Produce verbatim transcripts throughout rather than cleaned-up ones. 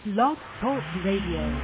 Blog Talk Radio.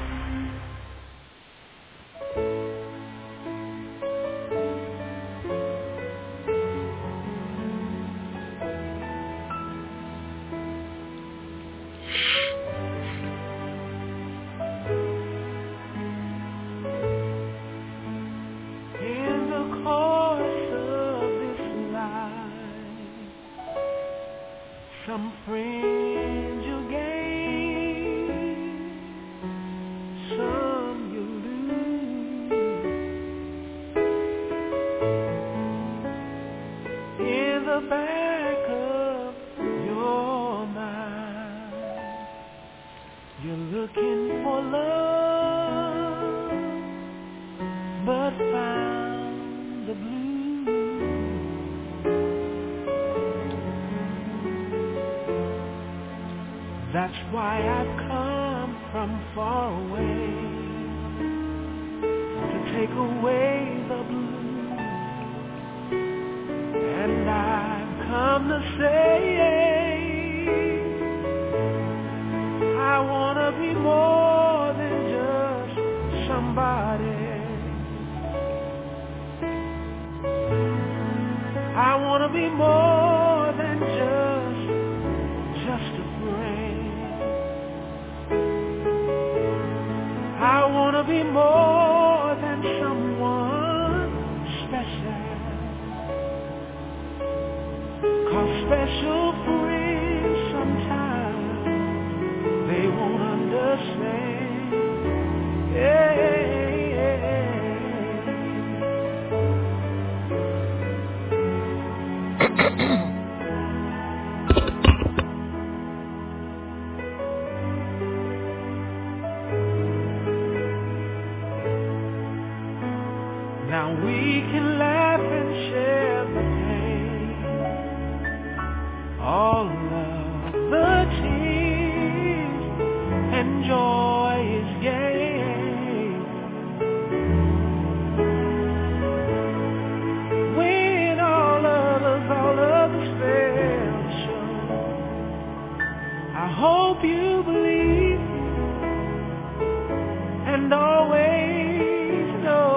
That's why I've come from far away to take away the blues, and I've come to say I want to be more than just somebody. I want to be more than just, just a friend. I want to be more than someone special, 'cause special friends sometimes they won't understand. Yeah, yeah, Now we can laugh and share the pain, all of the tears, and joy is gained when all others, all others fail to show. I hope you believe and always know.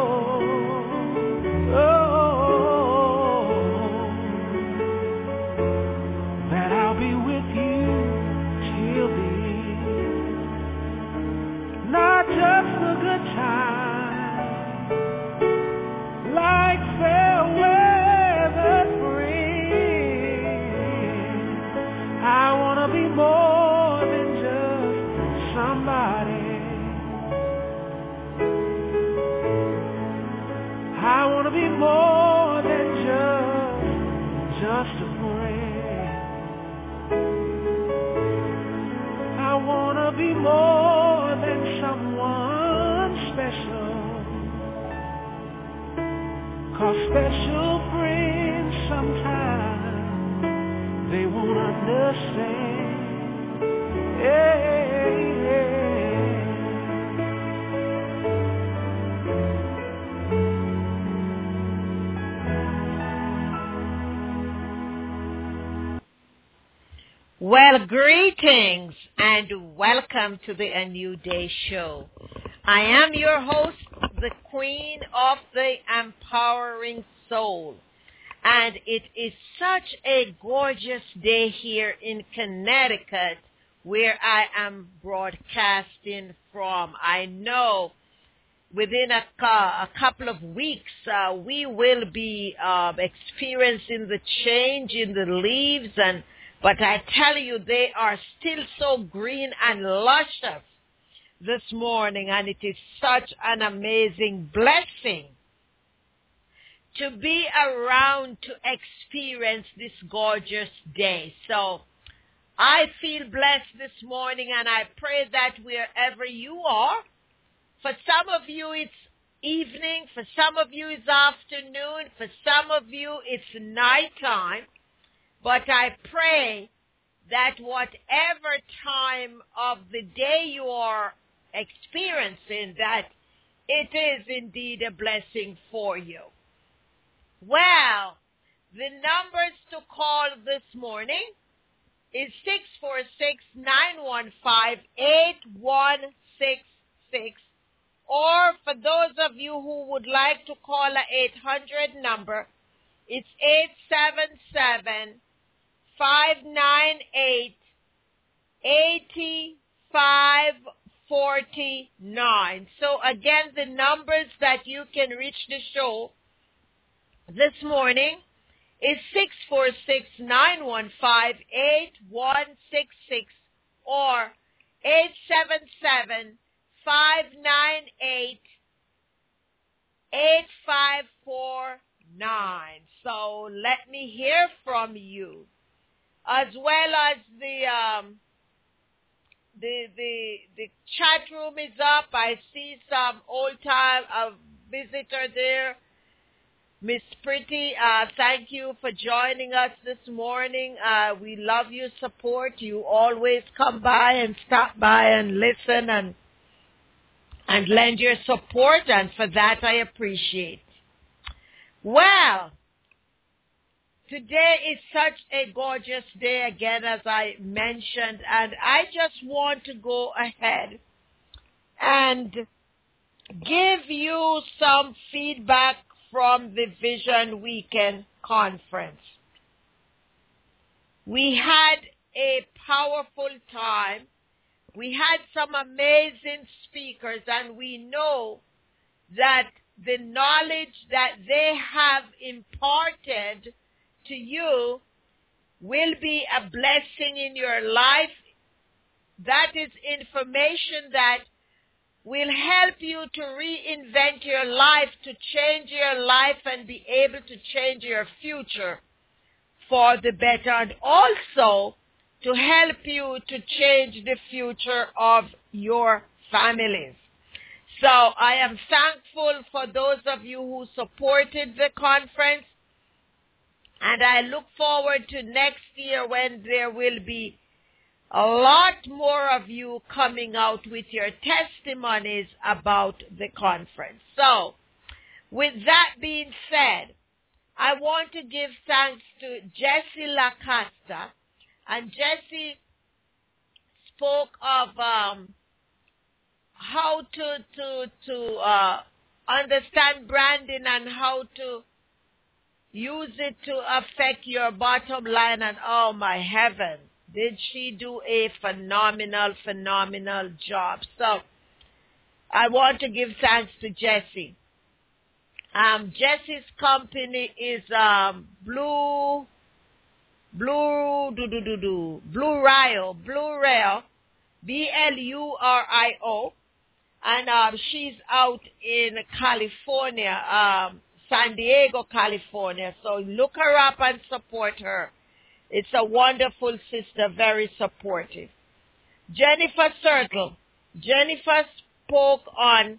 Special friends sometimes they won't understand. Yeah, yeah. Well, greetings and welcome to the A New Day Show. I am your host, the Queen of the Empowering Soul. And it is such a gorgeous day here in Connecticut where I am broadcasting from. I know within a, a couple of weeks uh, we will be uh, experiencing the change in the leaves, and but I tell you, they are still so green and luscious this morning, and it is such an amazing blessing to be around to experience this gorgeous day. So I feel blessed this morning, and I pray that wherever you are, for some of you it's evening, for some of you it's afternoon, for some of you it's nighttime, but I pray that whatever time of the day you are experiencing, that it is indeed a blessing for you. Well, the numbers to call this morning is six four six, nine one five, eight one six six. Or for those of you who would like to call an eight hundred number, it's eight seven seven, five nine eight, eight five four nine. So again, the numbers that you can reach the show this morning is six four six, nine one five, eight one six six or eight seven seven, five nine eight, eight five four nine. So let me hear from you. As well as the um, the the the chat room is up. I see some old time uh, visitor there. Miss Pretty, uh, thank you for joining us this morning. Uh, we love your support. You always come by and stop by and listen and and lend your support, and for that I appreciate. Well, today is such a gorgeous day again, as I mentioned, and I just want to go ahead and give you some feedback from the Vision Weekend Conference. We had a powerful time. We had some amazing speakers, and we know that the knowledge that they have imparted to you will be a blessing in your life. That is information that will help you to reinvent your life, to change your life and be able to change your future for the better, and also to help you to change the future of your families. So I am thankful for those of you who supported the conference, and I look forward to next year when there will be a lot more of you coming out with your testimonies about the conference. So, with that being said, I want to give thanks to Jessie Lacasta. And Jessie spoke of um, how to to to uh, understand branding and how to use it to affect your bottom line. And oh my heavens, did she do a phenomenal, phenomenal job. So I want to give thanks to Jessie. Um, Jessie's company is um, Blue, Blue, do, do, do, do, Blue Rio, Blue Rio, B L U R I O. And um, she's out in California, um, San Diego, California. So look her up and support her. It's a wonderful sister, very supportive. Jennifer Circle. Jennifer spoke on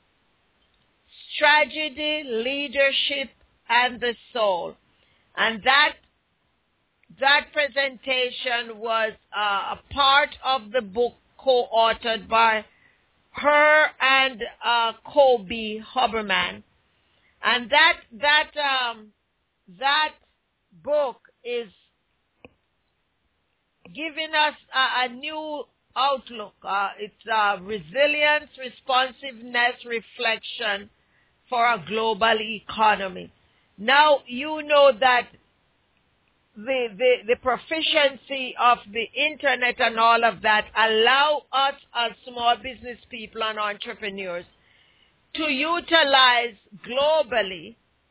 strategy, leadership, and the soul. And that that presentation was uh, a part of the book co-authored by her and uh, Kobe Huberman. And that that um, that book is giving us a, a new outlook. Uh, it's uh, resilience, responsiveness, reflection for a global economy. Now you know that the, the, the proficiency of the internet and all of that allow us as small business people and entrepreneurs to utilize globally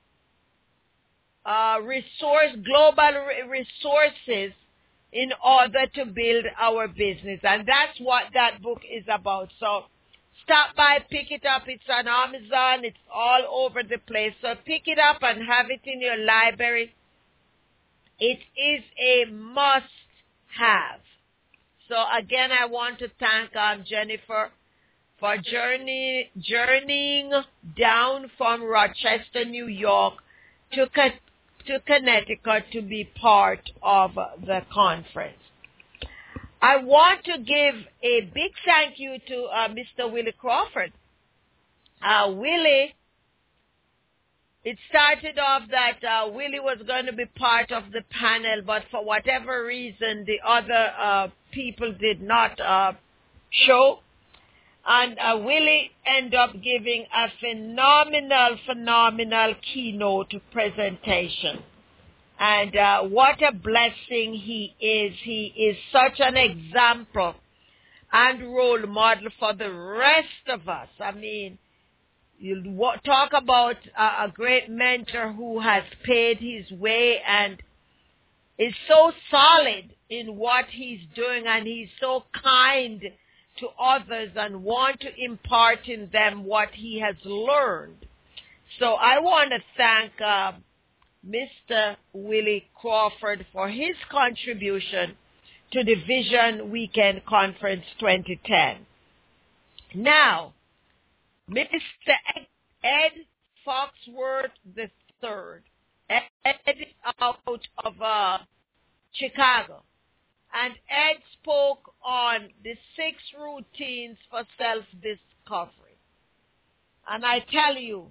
uh, resource global resources in order to build our business. And that's what that book is about. So stop by, pick it up. It's on Amazon. It's all over the place. So pick it up and have it in your library. It is a must-have. So again, I want to thank um, Jennifer for journey, journeying down from Rochester, New York to to Connecticut to be part of the conference. I want to give a big thank you to uh, Mister Willie Crawford. Uh, Willie it started off that uh, Willie was going to be part of the panel, but for whatever reason, the other uh, people did not uh, show. And uh, Willie ended up giving a phenomenal, phenomenal keynote presentation. And uh, what a blessing he is. He is such an example and role model for the rest of us. I mean, you talk about a great mentor who has paid his way and is so solid in what he's doing, and he's so kind to others and want to impart in them what he has learned. So I want to thank uh, Mister Willie Crawford for his contribution to the Vision Weekend Conference twenty ten. Now, Mister Ed Foxworth the third, Ed is out of uh, Chicago, and Ed spoke on the six routines for self-discovery. And I tell you,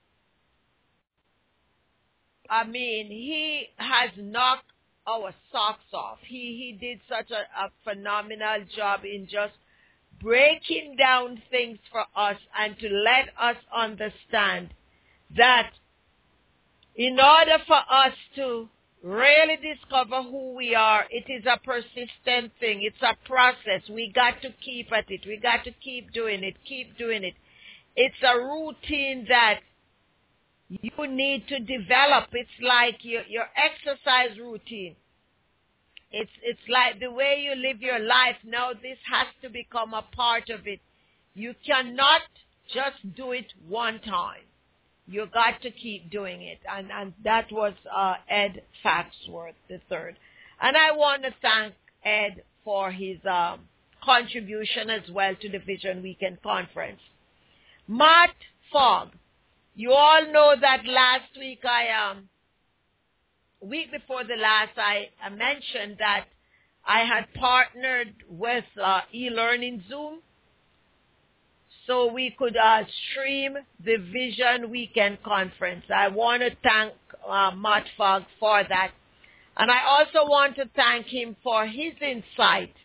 I mean, he has knocked our socks off. He, he did such a, a phenomenal job in just breaking down things for us and to let us understand that in order for us to really discover who we are, it is a persistent thing. It's a process. We got to keep at it. We got to keep doing it, keep doing it. It's a routine that you need to develop. It's like your, your exercise routine. It's it's like the way you live your life. Now this has to become a part of it. You cannot just do it one time. You got to keep doing it. And, and that was uh, Ed Foxworth the third. And I want to thank Ed for his um, contribution as well to the Vision Weekend Conference. Matt Fogg. You all know that last week I um week before the last, I, I mentioned that I had partnered with uh, eLearning Zoom so we could uh, stream the Vision Weekend Conference. I want to thank uh, Matt Fogg for that. And I also want to thank him for his insight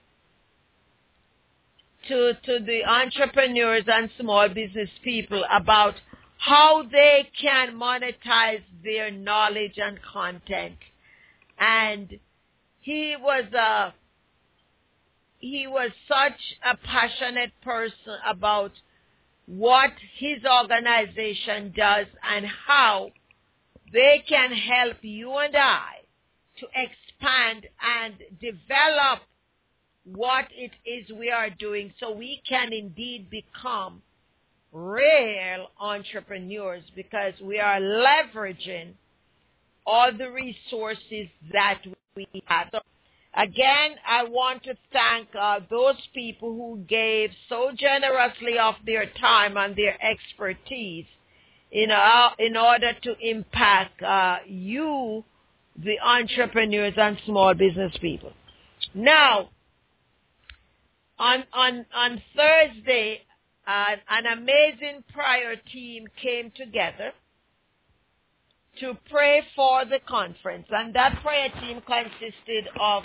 to, to the entrepreneurs and small business people about how they can monetize their knowledge and content. And he was a, he was such a passionate person about what his organization does and how they can help you and I to expand and develop what it is we are doing so we can indeed become real entrepreneurs, because we are leveraging all the resources that we have. So again, I want to thank uh, those people who gave so generously of their time and their expertise in, uh, in order to impact uh, you, the entrepreneurs and small business people. Now, on on on Thursday, Uh, an amazing prayer team came together to pray for the conference. And that prayer team consisted of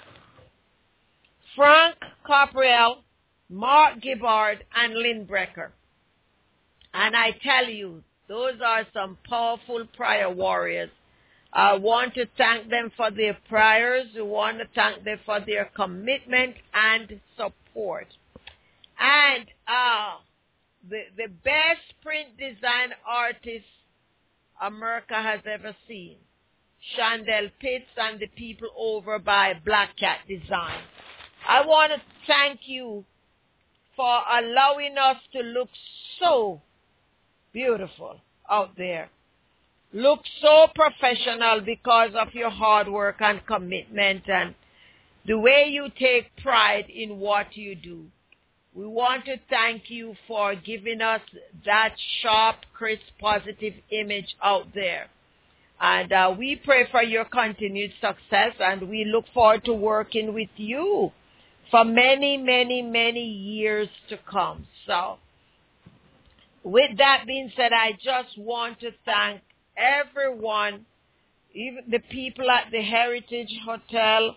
Frank Copriel, Mark Gibbard, and Lynn Brecker. And I tell you, those are some powerful prayer warriors. I want to thank them for their prayers. I want to thank them for their commitment and support. And uh, the, the best print design artist America has ever seen, Chandel Pitts and the people over by Black Cat Design. I want to thank you for allowing us to look so beautiful out there. Look so professional because of your hard work and commitment and the way you take pride in what you do. We want to thank you for giving us that sharp, crisp, positive image out there. And uh, we pray for your continued success, and we look forward to working with you for many, many, many years to come. So, with that being said, I just want to thank everyone, even the people at the Heritage Hotel,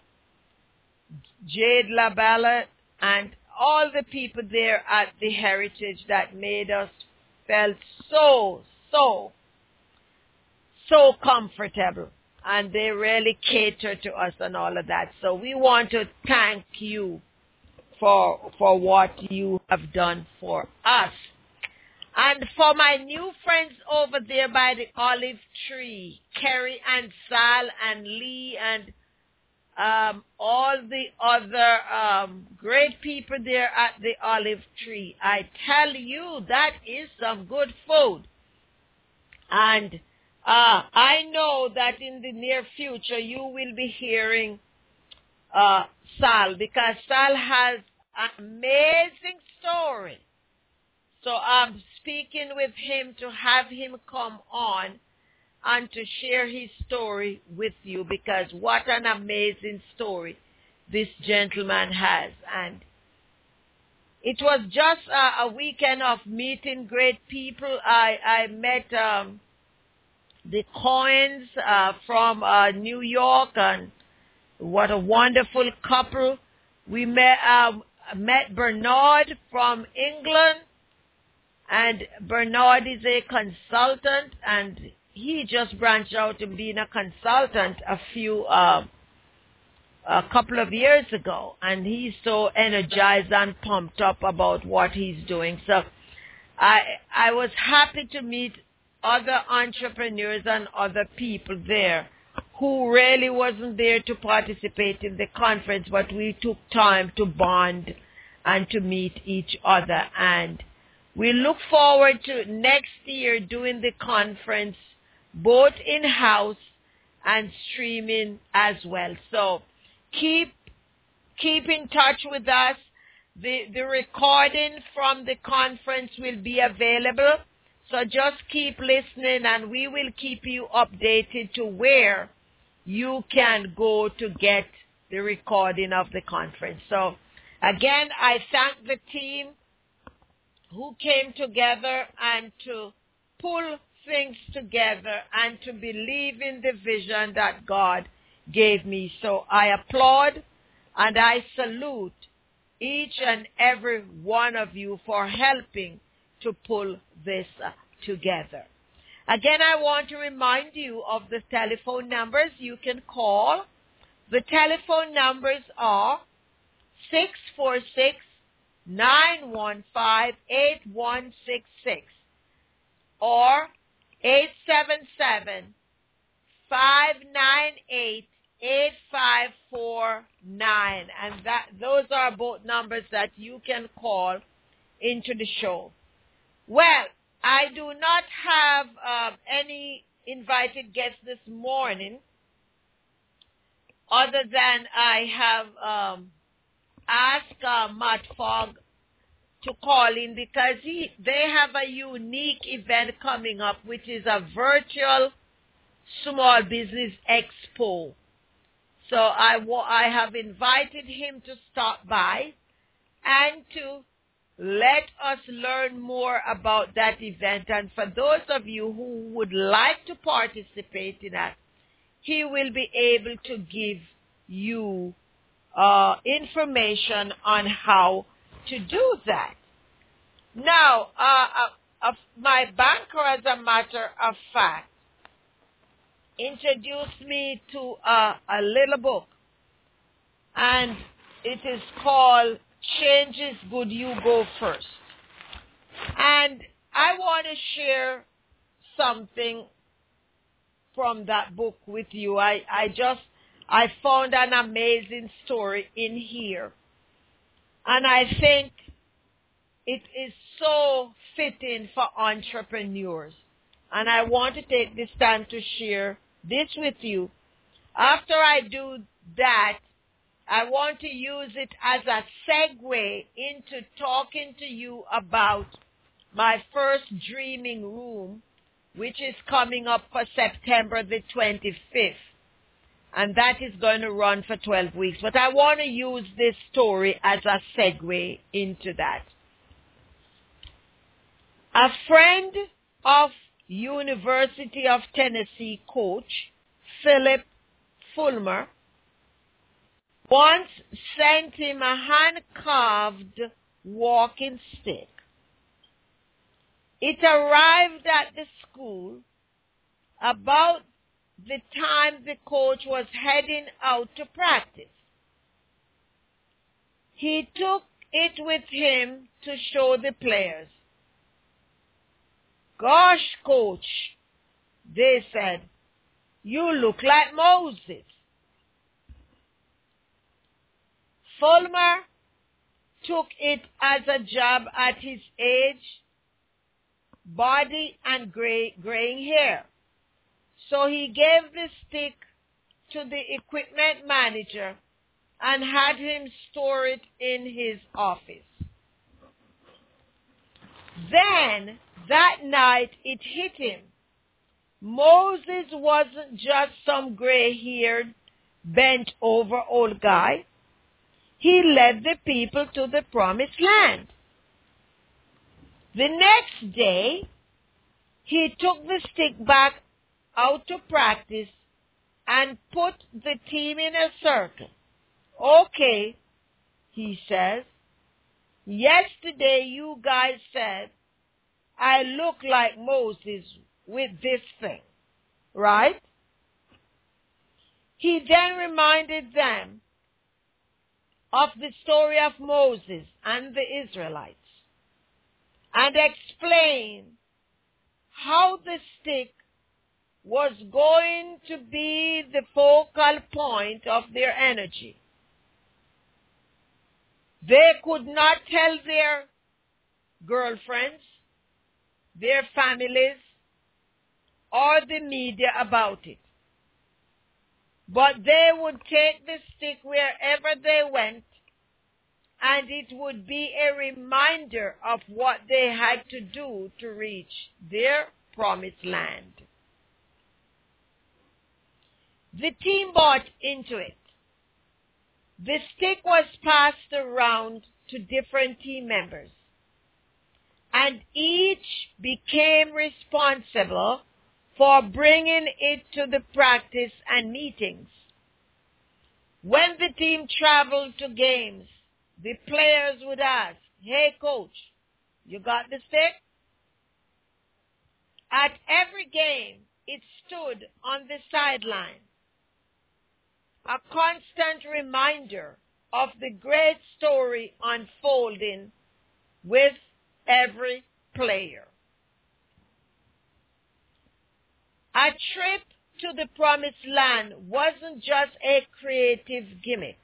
Jade LaBella, and all the people there at the Heritage that made us felt so, so, so comfortable. And they really cater to us and all of that. So we want to thank you for for what you have done for us. And for my new friends over there by the olive tree, Kerry and Sal and Lee and um, all the other um, great people there at the olive tree, I tell you, that is some good food. And Uh, I know that in the near future you will be hearing uh, Sal, because Sal has an amazing story. So I'm speaking with him to have him come on and to share his story with you, because what an amazing story this gentleman has. And it was just a, a weekend of meeting great people. I, I met... Um, the Coins uh, from uh, New York, and what a wonderful couple. We met, uh, met Bernard from England, and Bernard is a consultant, and he just branched out to being a consultant a few, uh, a couple of years ago, and he's so energized and pumped up about what he's doing. So I, I was happy to meet other entrepreneurs and other people there who really wasn't there to participate in the conference, but we took time to bond and to meet each other. And we look forward to next year doing the conference both in-house and streaming as well. So keep keep in touch with us. The, the recording from the conference will be available. So just keep listening, and we will keep you updated to where you can go to get the recording of the conference. So again, I thank the team who came together and to pull things together and to believe in the vision that God gave me. So I applaud and I salute each and every one of you for helping to pull this uh, together. Again, I want to remind you of the telephone numbers you can call. The telephone numbers are six four six, nine one five, eight one six six or eight seven seven, five nine eight, eight five four nine. And that those are both numbers that you can call into the show. Well, I do not have um, any invited guests this morning, other than I have um, asked uh, Matt Fogg to call in, because he they have a unique event coming up, which is a virtual small business expo. So I, I have invited him to stop by and to let us learn more about that event. And for those of you who would like to participate in that, he will be able to give you uh, information on how to do that. Now, uh, uh, uh, my banker, as a matter of fact, introduced me to uh, a little book, and it is called Change is Good, You Go First. And I want to share something from that book with you. I, I just, I found an amazing story in here. And I think it is so fitting for entrepreneurs. And I want to take this time to share this with you. After I do that, I want to use it as a segue into talking to you about my first Dreaming Room, which is coming up for September the twenty-fifth. And that is going to run for twelve weeks. But I want to use this story as a segue into that. A friend of University of Tennessee coach Philip Fulmer once sent him a hand-carved walking stick. It arrived at the school about the time the coach was heading out to practice. He took it with him to show the players. "Gosh, coach," they said, "you look like Moses." Fulmer took it as a jab at his age, body, and gray, graying hair. So he gave the stick to the equipment manager and had him store it in his office. Then, that night, it hit him. Moses wasn't just some gray-haired, bent-over old guy. He led the people to the promised land. The next day, he took the stick back out to practice and put the team in a circle. "Okay," he says, "yesterday you guys said I look like Moses with this thing, right?" He then reminded them of the story of Moses and the Israelites and explained how the stick was going to be the focal point of their energy. They could not tell their girlfriends, their families, or the media about it. But they would take the stick wherever they went, and it would be a reminder of what they had to do to reach their promised land. The team bought into it. The stick was passed around to different team members, and each became responsible for bringing it to the practice and meetings. When the team traveled to games, the players would ask, "Hey, coach, you got the stick?" At every game, it stood on the sideline, a constant reminder of the great story unfolding with every player. A trip to the promised land wasn't just a creative gimmick.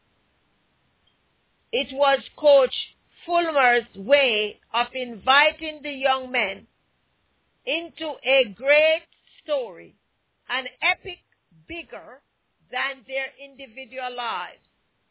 It was Coach Fulmer's way of inviting the young men into a great story, an epic bigger than their individual lives.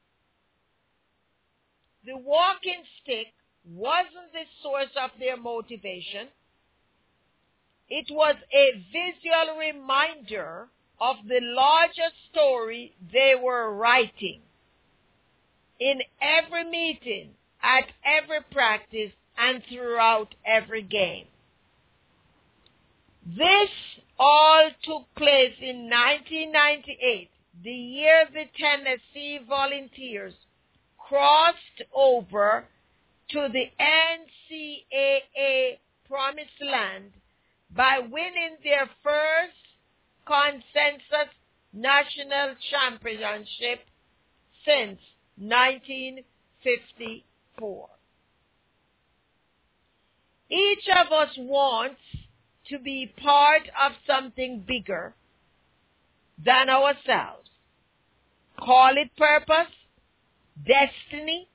The walking stick wasn't the source of their motivation. It was a visual reminder of the larger story they were writing. In every meeting, at every practice, and throughout every game. This all took place in nineteen ninety-eight, the year the Tennessee Volunteers crossed over to the N C A A Promised Land by winning their first consensus national championship since nineteen fifty-four. Each of us wants to be part of something bigger than ourselves. Call it purpose, destiny,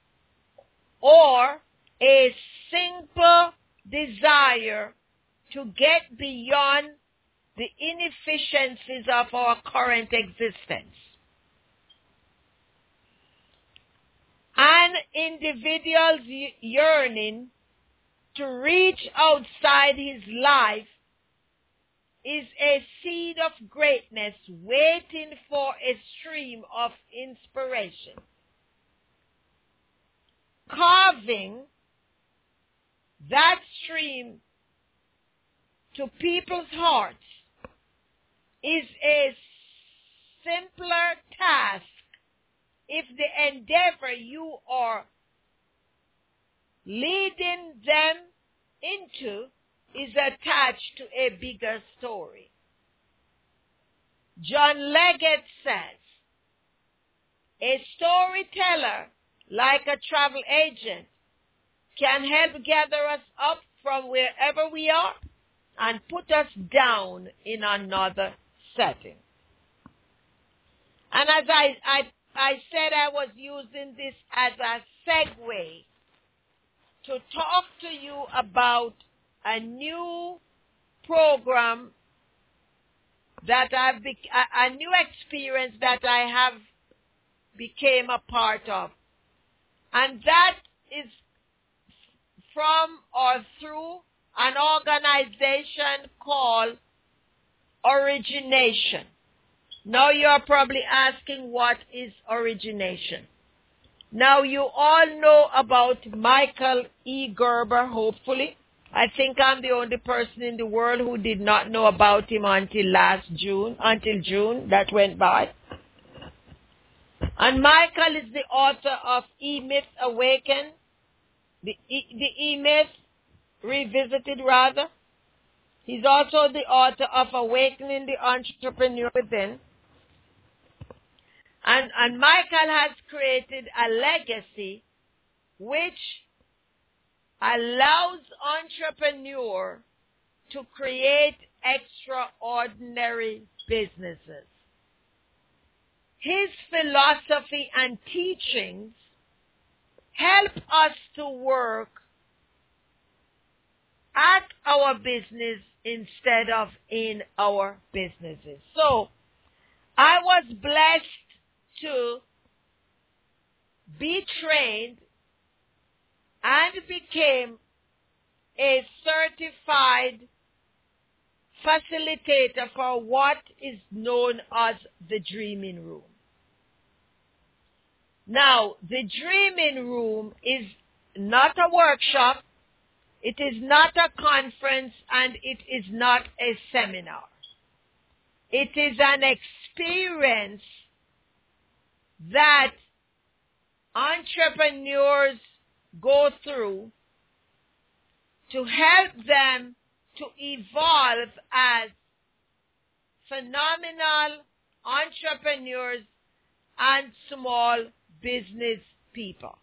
or a simple desire to get beyond the inefficiencies of our current existence. An individual's yearning to reach outside his life is a seed of greatness waiting for a stream of inspiration. Carving that stream to people's hearts is a simpler task if the endeavor you are leading them into is attached to a bigger story. John Leggett says, a storyteller, like a travel agent, can help gather us up from wherever we are and put us down in another setting. And as I, I, I said, I was using this as a segue to talk to you about a new program that I've be, a, a new experience that I have became a part of. And that is from or through an organization called Origination. Now you're probably asking, what is Origination? Now you all know about Michael E. Gerber, hopefully. I think I'm the only person in the world who did not know about him until last June, until June that went by. And Michael is the author of E-Myth Awakened, the E- the E-Myth Revisited, rather. He's also the author of Awakening the Entrepreneur Within. And, and Michael has created a legacy which allows entrepreneurs to create extraordinary businesses. His philosophy and teachings help us to work at our business instead of in our businesses. So, I was blessed to be trained and became a certified facilitator for what is known as the Dreaming Room. Now, the Dreaming Room is not a workshop, it is not a conference, and it is not a seminar. It is an experience that entrepreneurs go through to help them to evolve as phenomenal entrepreneurs and small business people.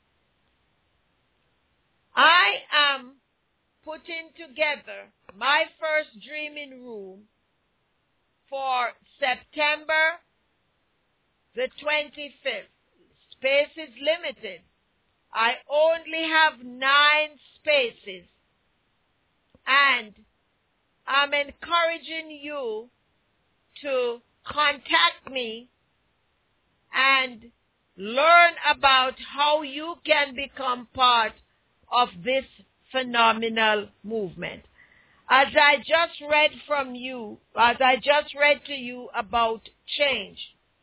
I am putting together my first Dreaming Room for September the twenty-fifth. Space is limited. I only have nine spaces. And I'm encouraging you to contact me and learn about how you can become part of this phenomenal movement. As I just read from you, as I just read to you about change.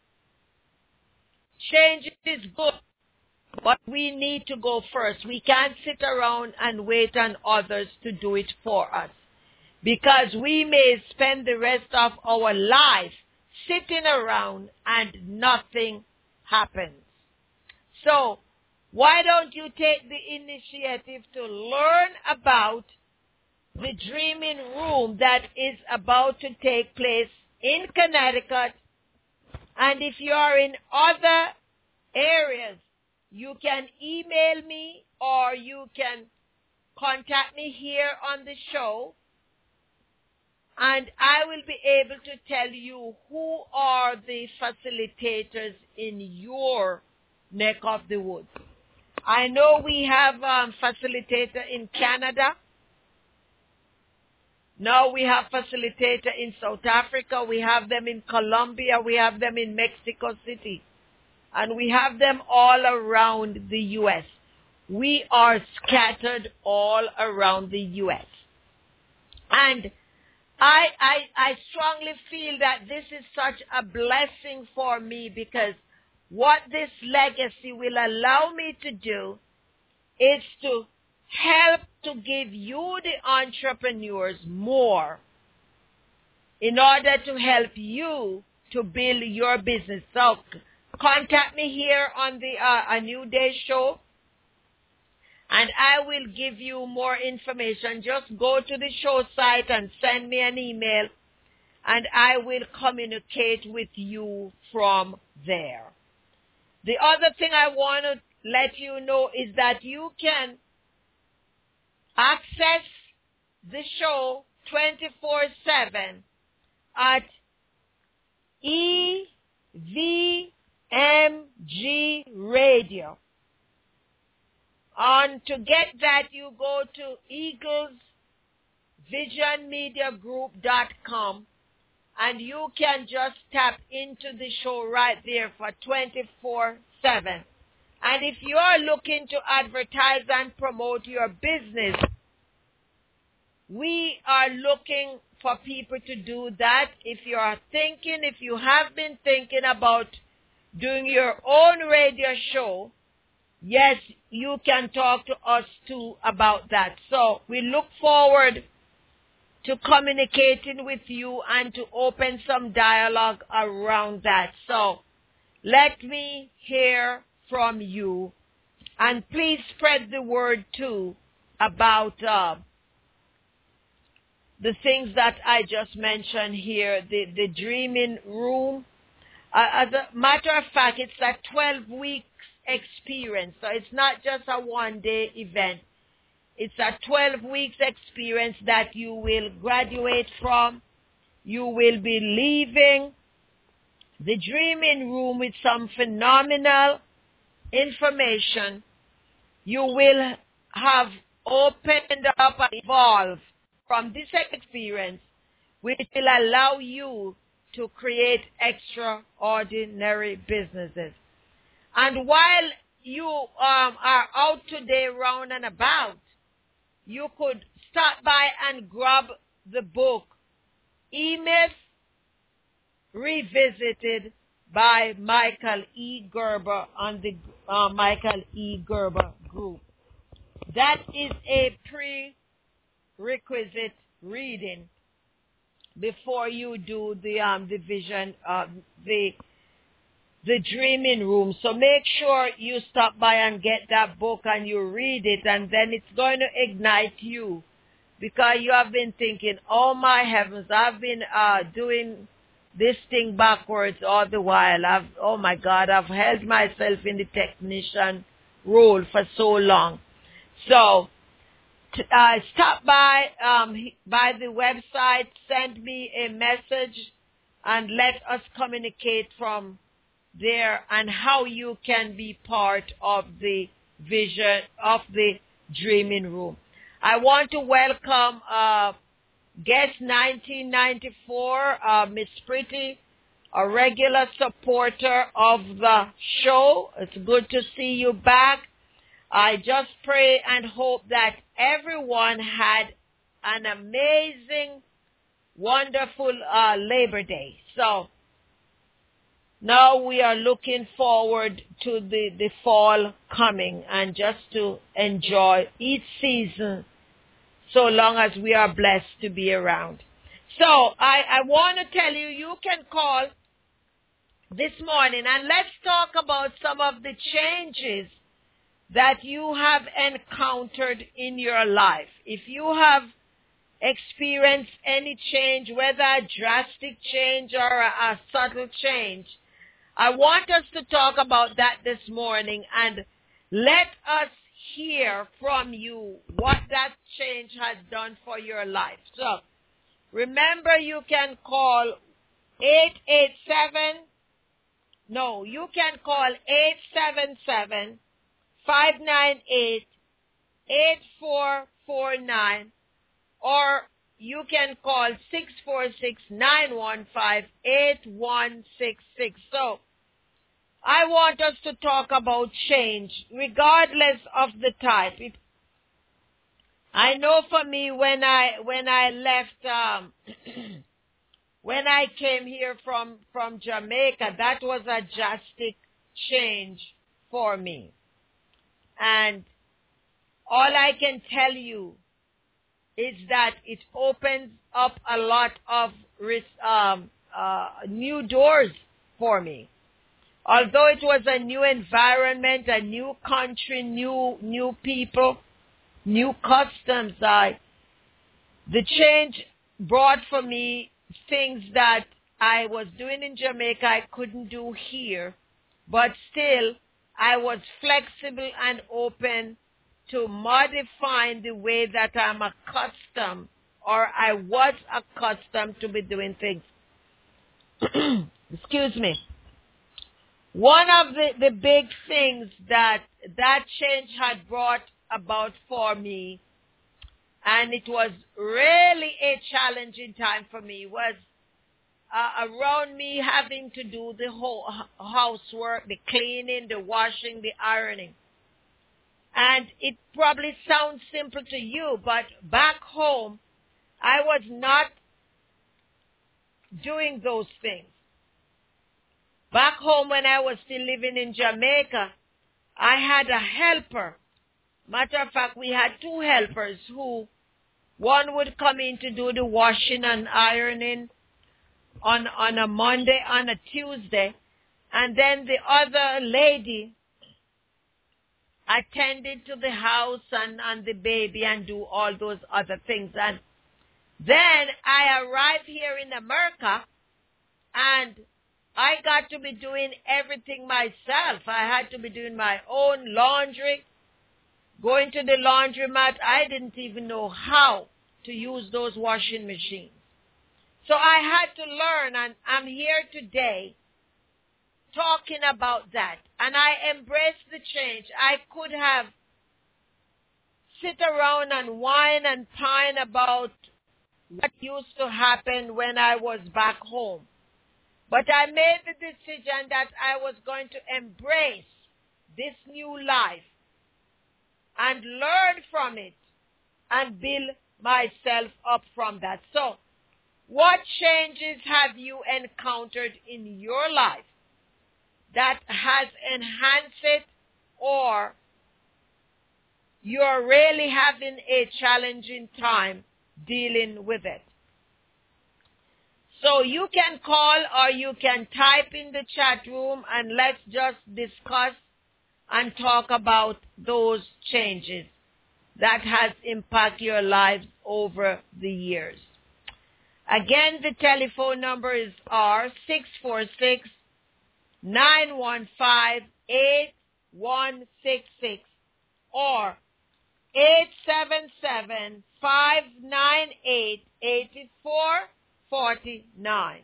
Change is good, but we need to go first. We can't sit around and wait on others to do it for us, because we may spend the rest of our life sitting around and nothing happens. So, why don't you take the initiative to learn about the Dreaming Room that is about to take place in Connecticut? And if you are in other areas, you can email me or you can contact me here on the show, and I will be able to tell you who are the facilitators in your neck of the woods. I know we have a um, facilitator in Canada. Now we have facilitator in South Africa. We have them in Colombia. We have them in Mexico City. And we have them all around the U S. We are scattered all around the U S. And I, I, I strongly feel that this is such a blessing for me, because what this legacy will allow me to do is to help to give you, the entrepreneurs, more in order to help you to build your business. So contact me here on the uh, A New Day show, and I will give you more information. Just go to the show site and send me an email, and I will communicate with you from there. The other thing I want to let you know is that you can access the show twenty-four seven at E V M G Radio. And to get that, you go to eagles vision media group dot com, and you can just tap into the show right there for twenty-four seven. And if you are looking to advertise and promote your business, we are looking for people to do that. If you are thinking, if you have been thinking about doing your own radio show, yes, you can talk to us too about that. So we look forward to communicating with you and to open some dialogue around that. So let me hear from you, and please spread the word too about uh, the things that I just mentioned here, the, the dreaming room. Uh, as a matter of fact, it's a twelve weeks experience, so it's not just a one-day event. It's a twelve weeks experience that you will graduate from. You will be leaving the dreaming room with some phenomenal information. You will have opened up and evolved from this experience, which will allow you to create extraordinary businesses. And while you um, are out today round and about, you could stop by and grab the book, E-Myth Revisited by Michael E. Gerber on the uh, Michael E. Gerber group. That is a prerequisite reading before you do the um the vision uh, the the dreaming room. So make sure you stop by and get that book and you read it, and then it's going to ignite you, because you have been thinking, oh my heavens, I've been uh doing this thing backwards all the while. I've, oh my God, I've held myself in the technician role for so long. So t- uh, stop by um, by the website, send me a message, and let us communicate from there and how you can be part of the vision of the dreaming room. I want to welcome uh, guest nineteen ninety-four, uh, Miss Pretty, a regular supporter of the show. It's good to see you back. I just pray and hope that everyone had an amazing, wonderful uh, Labor Day. So now we are looking forward to the, the fall coming, and just to enjoy each season so long as we are blessed to be around. So I, I want to tell you, you can call this morning and let's talk about some of the changes that you have encountered in your life. If you have experienced any change, whether a drastic change or a, a subtle change, I want us to talk about that this morning, and let us hear from you what that change has done for your life. So remember, you can call eight eight seven, no, you can call eight seven seven, five nine eight, eight four four nine, or you can call six four six, nine one five, eight one six six. So I want us to talk about change, regardless of the type. It, I know for me, when I when I left, um, when I came here from, from Jamaica, that was a drastic change for me. And all I can tell you is that it opens up a lot of um, uh, new doors for me. Although it was a new environment, a new country, new new people, new customs, I, the change brought for me things that I was doing in Jamaica I couldn't do here, but still I was flexible and open to modifying the way that I'm accustomed, or I was accustomed to be doing things. Excuse me. One of the, the big things that that change had brought about for me, and it was really a challenging time for me, was uh, around me having to do the whole housework, the cleaning, the washing, the ironing. And it probably sounds simple to you, but back home, I was not doing those things. Back home when I was still living in Jamaica, I had a helper. Matter of fact, we had two helpers who, one would come in to do the washing and ironing on, on a Monday, on a Tuesday, and then the other lady attended to the house and, and the baby and do all those other things. And then I arrived here in America, and I got to be doing everything myself. I had to be doing my own laundry, going to the laundromat. I didn't even know how to use those washing machines. So I had to learn, and I'm here today talking about that. And I embraced the change. I could have sit around and whine and pine about what used to happen when I was back home. But I made the decision that I was going to embrace this new life and learn from it and build myself up from that. So, what changes have you encountered in your life that has enhanced it, or you're really having a challenging time dealing with it? So you can call or you can type in the chat room, and let's just discuss and talk about those changes that has impacted your lives over the years. Again, the telephone number is R six four six, nine one five, eight one six six or eight seven seven, five nine eight, eight four four nine.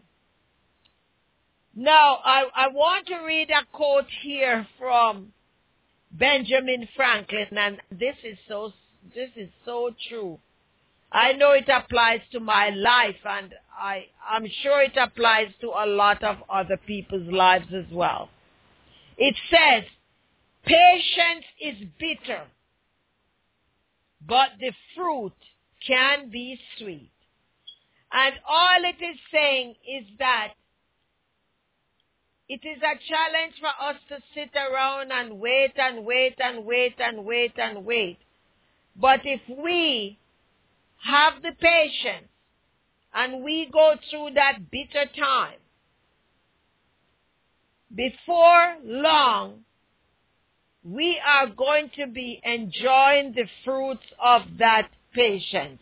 Now, I, I want to read a quote here from Benjamin Franklin, and this is so this is so true. I know it applies to my life, and I, I'm sure it applies to a lot of other people's lives as well. It says, patience is bitter, but the fruit can be sweet. And all it is saying is that it is a challenge for us to sit around and wait and wait and wait and wait and wait. But if we have the patience and we go through that bitter time, before long, we are going to be enjoying the fruits of that patience.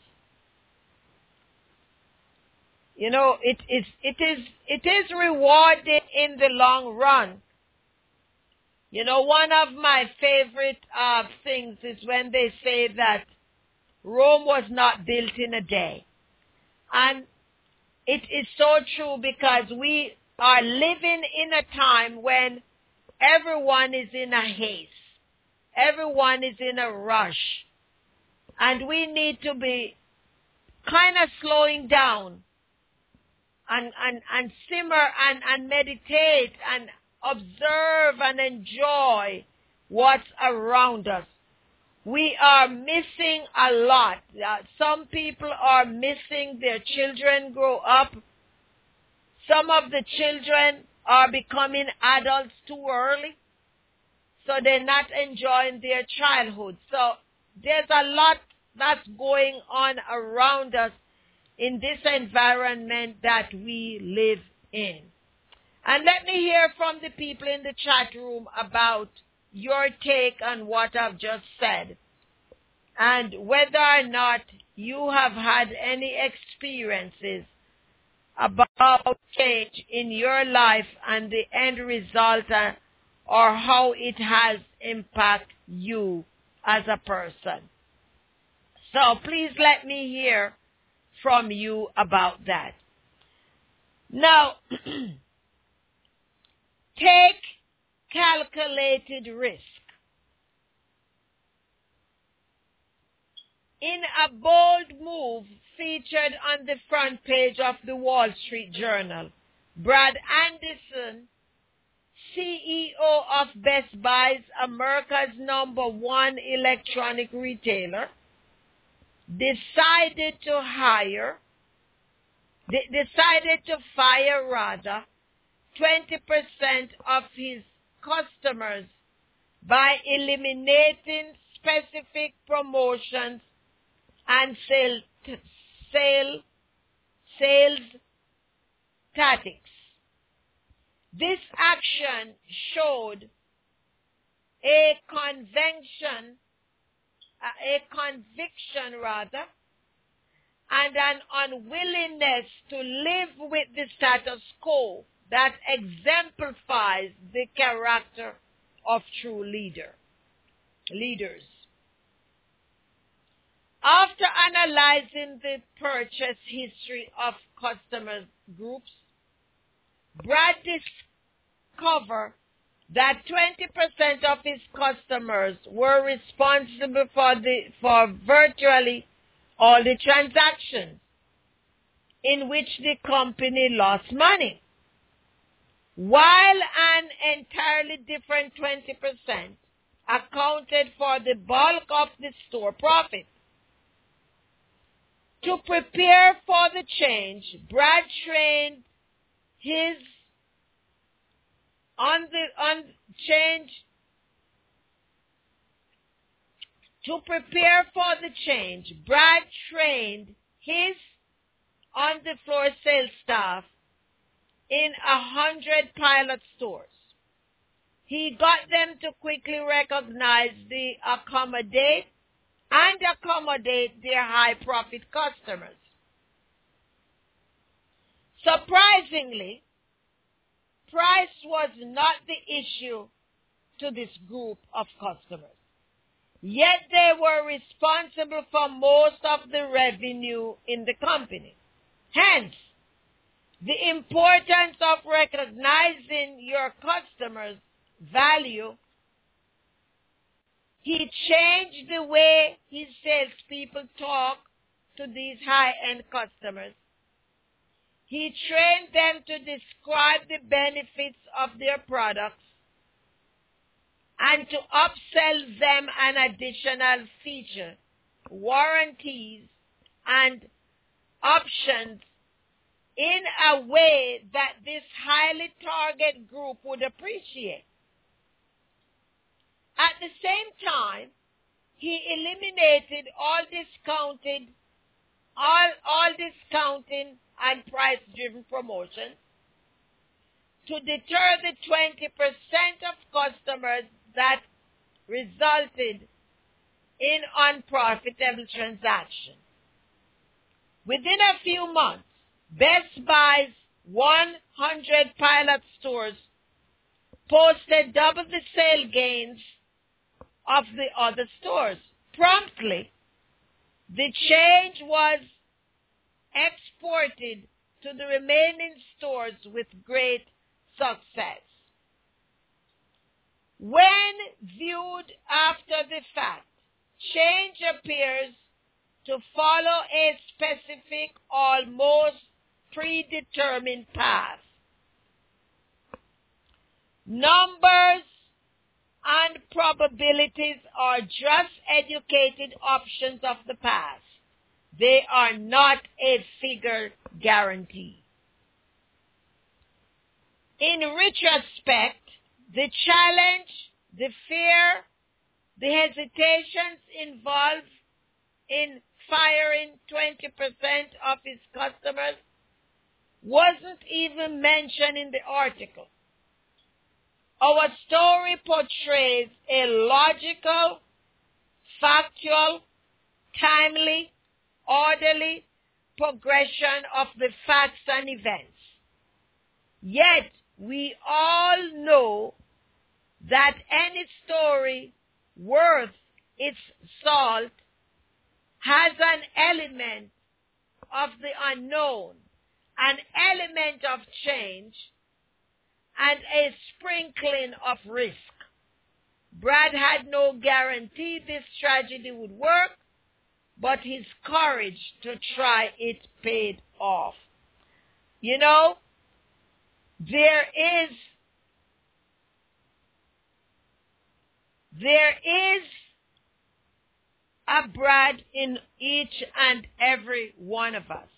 You know, it is, it is, it is rewarded in the long run. You know, one of my favorite uh, things is when they say that Rome was not built in a day. And it is so true, because we are living in a time when everyone is in a haste. Everyone is in a rush. And we need to be kind of slowing down and, and, and simmer and, and meditate and observe and enjoy what's around us. We are missing a lot. Uh, some people are missing their children grow up. Some of the children are becoming adults too early, so they're not enjoying their childhood. So there's a lot that's going on around us in this environment that we live in. And let me hear from the people in the chat room about your take on what I've just said, and whether or not you have had any experiences about change in your life and the end result, uh, or how it has impacted you as a person. So please let me hear from you about that. Now, take calculated risk. In a bold move featured on the front page of the Wall Street Journal, Brad Anderson, C E O of Best Buy's America's number one electronic retailer, decided to hire, de- decided to fire rather, twenty percent of his customers by eliminating specific promotions and sale, sale, sales tactics. This action showed a convention, a conviction rather, and an unwillingness to live with the status quo that exemplifies the character of true leader, leaders. After analyzing the purchase history of customer groups, Brad discovered that twenty percent of his customers were responsible for the for virtually all the transactions in which the company lost money, while an entirely different twenty percent accounted for the bulk of the store profit. To prepare for the change, Brad trained his on the on change to prepare for the change, Brad trained his on the floor sales staff in a hundred pilot stores. He got them to quickly recognize the accommodate and accommodate their high profit customers. Surprisingly, price was not the issue to this group of customers. Yet they were responsible for most of the revenue in the company. Hence, the importance of recognizing your customers' value. He changed the way his salespeople talk to these high-end customers. He trained them to describe the benefits of their products and to upsell them an additional feature, warranties, and options in a way that this highly targeted group would appreciate. At the same time, he eliminated all discounted, all, all discounting and price-driven promotions to deter the twenty percent of customers that resulted in unprofitable transactions. Within a few months, Best Buy's one hundred pilot stores posted double the sale gains of the other stores. Promptly, the change was exported to the remaining stores with great success. When viewed after the fact, change appears to follow a specific, almost predetermined path. Numbers and probabilities are just educated options of the past. They are not a figure guarantee. In retrospect, the challenge, the fear, the hesitations involved in firing twenty percent of his customers wasn't even mentioned in the article. Our story portrays a logical, factual, timely, orderly progression of the facts and events. Yet, we all know that any story worth its salt has an element of the unknown, an element of change, and a sprinkling of risk. Brad had no guarantee this tragedy would work, but his courage to try it paid off. You know, there is, there is a Brad in each and every one of us.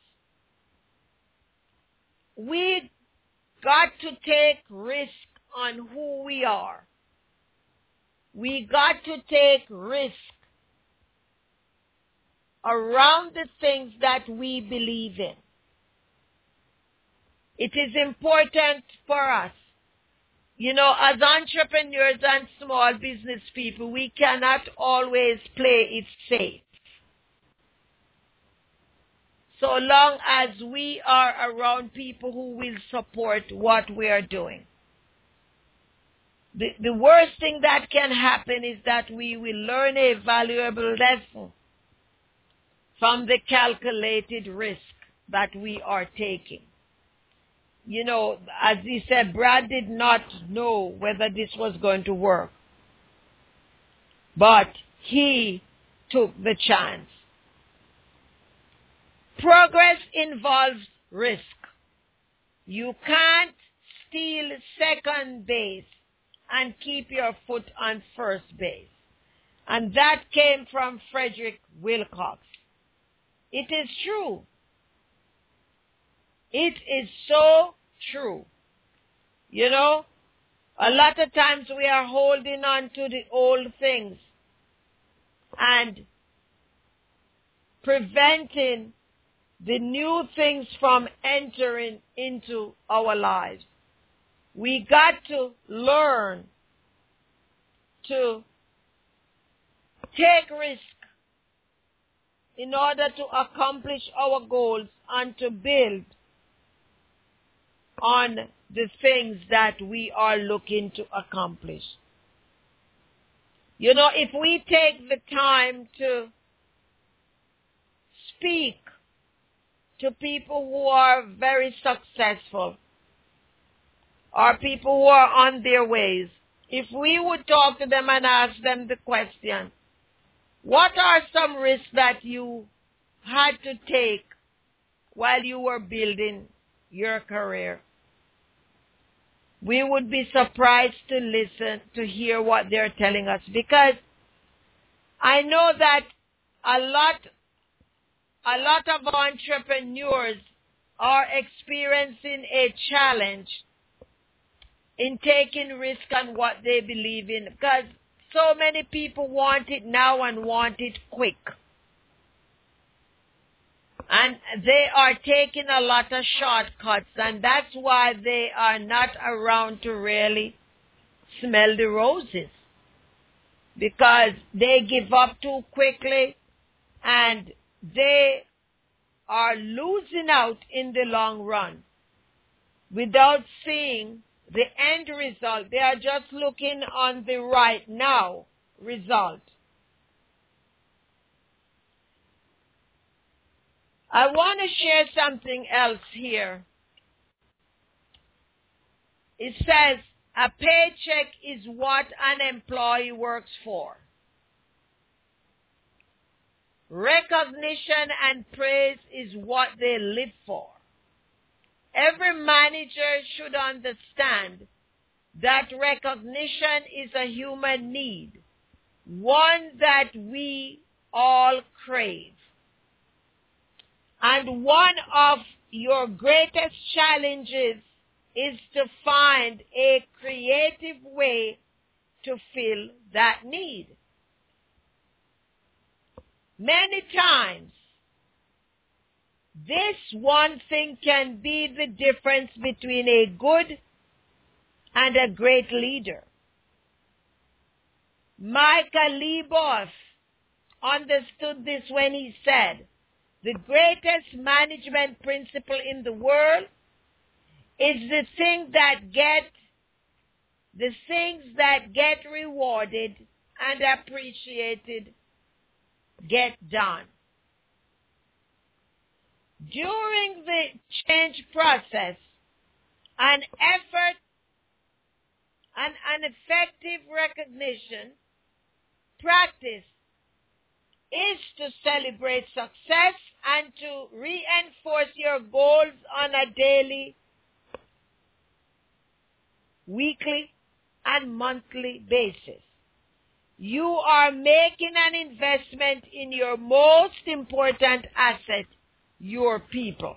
We got to take risk on who we are. We got to take risk around the things that we believe in. It is important for us. You know, as entrepreneurs and small business people, we cannot always play it safe. So long as we are around people who will support what we are doing. The, the worst thing that can happen is that we will learn a valuable lesson from the calculated risk that we are taking. You know, as he said, Brad did not know whether this was going to work. But he took the chance. Progress involves risk. You can't steal second base and keep your foot on first base. And that came from Frederick Wilcox. It is true. It is so true. You know, a lot of times we are holding on to the old things and preventing the new things from entering into our lives. We got to learn to take risk in order to accomplish our goals and to build on the things that we are looking to accomplish. You know, if we take the time to speak to people who are very successful, or people who are on their ways, if we would talk to them and ask them the question, what are some risks that you had to take while you were building your career? We would be surprised to listen, to hear what they're telling us, because I know that a lot, a lot of entrepreneurs are experiencing a challenge in taking risk on what they believe in, because so many people want it now and want it quick. And they are taking a lot of shortcuts, and that's why they are not around to really smell the roses, because they give up too quickly and they are losing out in the long run without seeing the end result. They are just looking on the right now result. I want to share something else here. It says, a paycheck is what an employee works for. Recognition and praise is what they live for. Every manager should understand that recognition is a human need, one that we all crave. And one of your greatest challenges is to find a creative way to fill that need. Many times, this one thing can be the difference between a good and a great leader. Micah Leboff understood this when he said, the greatest management principle in the world is the thing that get, the things that get rewarded and appreciated get done. During the change process, an effort and an effective recognition practice is to celebrate success and to reinforce your goals on a daily, weekly, and monthly basis. You are making an investment in your most important asset, your people.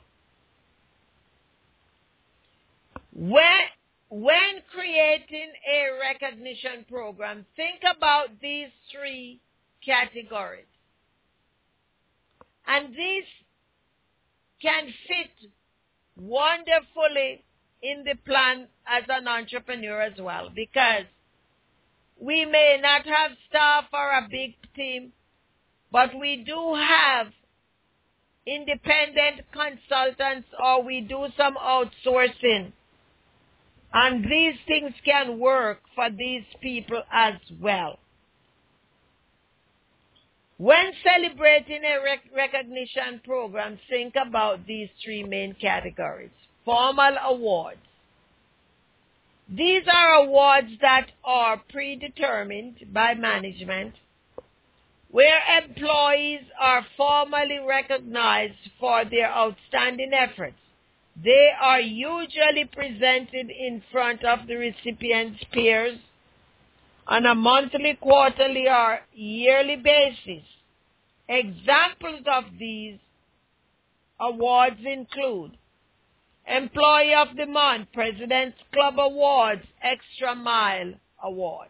When, when creating a recognition program, think about these three categories. And these can fit wonderfully in the plan as an entrepreneur as well, because we may not have staff or a big team, but we do have independent consultants or we do some outsourcing. And these things can work for these people as well. When celebrating a rec- recognition program, think about these three main categories. Formal awards. These are awards that are predetermined by management, where employees are formally recognized for their outstanding efforts. They are usually presented in front of the recipient's peers on a monthly, quarterly, or yearly basis. Examples of these awards include Employee of the Month, President's Club Awards, Extra Mile Award.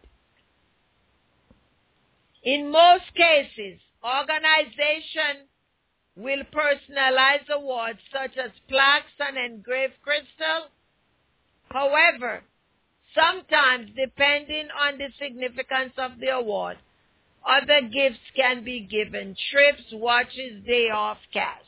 In most cases, organizations will personalize awards such as plaques and engraved crystal. However, sometimes, depending on the significance of the award, other gifts can be given: trips, watches, day off, cash.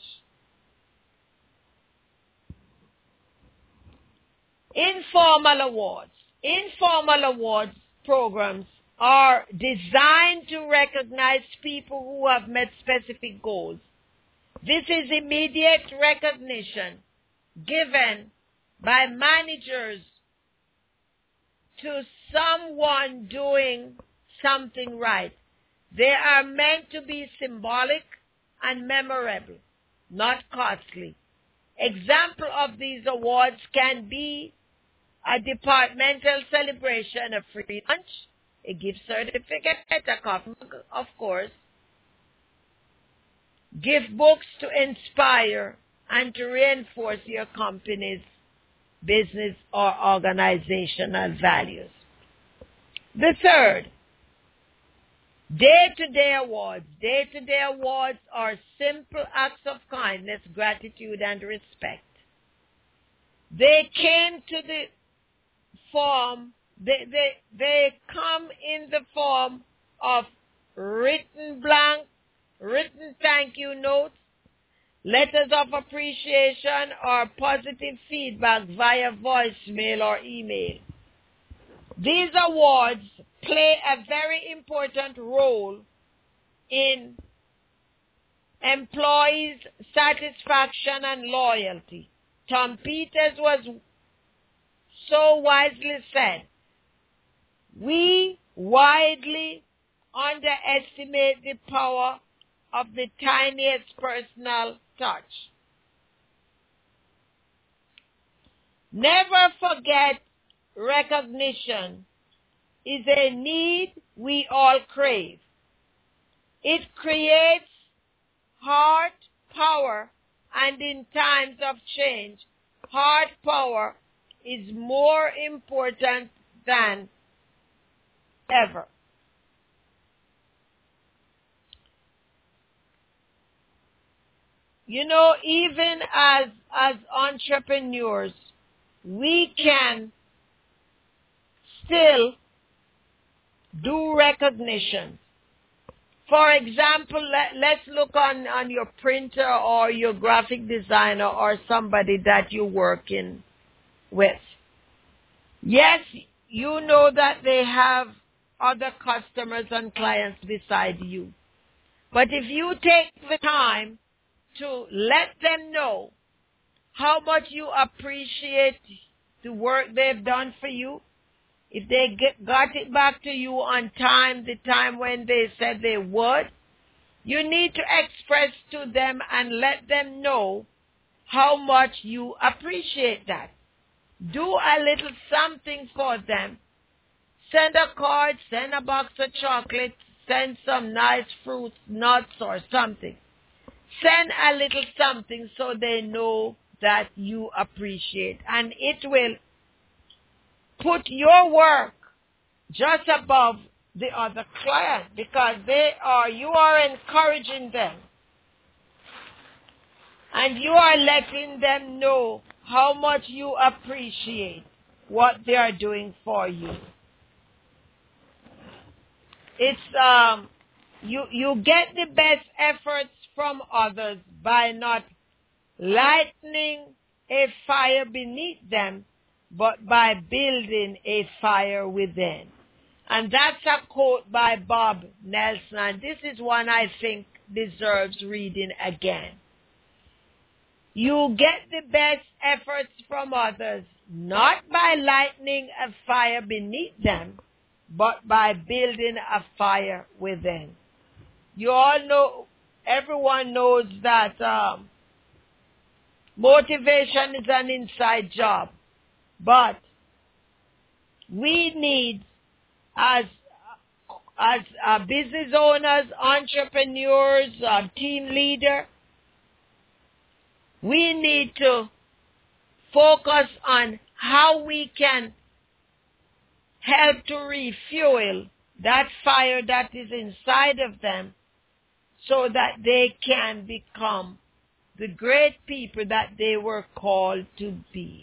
Informal awards. Informal awards programs are designed to recognize people who have met specific goals. This is immediate recognition given by managers to someone doing something right. They are meant to be symbolic and memorable, not costly. Example of these awards can be a departmental celebration, a free lunch, a gift certificate, a coffee mug, of course, gift books to inspire and to reinforce your company's business or organizational values. The third, day-to-day awards. Day-to-day awards are simple acts of kindness, gratitude, and respect. They came to the form, they, they, they come in the form of written blank, written thank you notes, letters of appreciation, or positive feedback via voicemail or email. These awards play a very important role in employees' satisfaction and loyalty. Tom Peters was so wisely said, we widely underestimate the power of the tiniest personal touch. Never forget, recognition is a need we all crave. It creates heart power, and in times of change, heart power is more important than ever. you know, even as, as entrepreneurs, we can still do recognition. For example, let, let's look on, on your printer or your graphic designer or somebody that you're working with. Yes, you know that they have other customers and clients beside you. But if you take the time to let them know how much you appreciate the work they've done for you, if they get, got it back to you on time, the time when they said they would, you need to express to them and let them know how much you appreciate that. Do a little something for them. Send a card, send a box of chocolates, send some nice fruits, nuts or something. Send a little something so they know that you appreciate. And it will put your work just above the other client because they are, you are encouraging them. And you are letting them know how much you appreciate what they are doing for you. It's, um, you, you get the best efforts from others by not lighting a fire beneath them, but by building a fire within. And that's a quote by Bob Nelson, and this is one I think deserves reading again. You get the best efforts from others, not by lighting a fire beneath them, but by building a fire within. You all know, everyone knows that um, motivation is an inside job. But we need, as as uh, business owners, entrepreneurs, uh, team leader, we need to focus on how we can help to refuel that fire that is inside of them so that they can become the great people that they were called to be.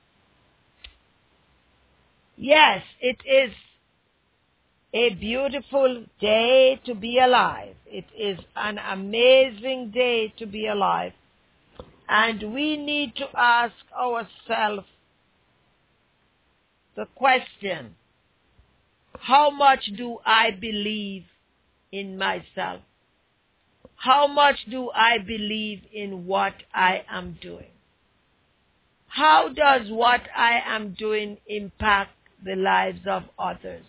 Yes, it is a beautiful day to be alive. It is an amazing day to be alive. And we need to ask ourselves the question, how much do I believe in myself? How much do I believe in what I am doing? How does what I am doing impact the lives of others?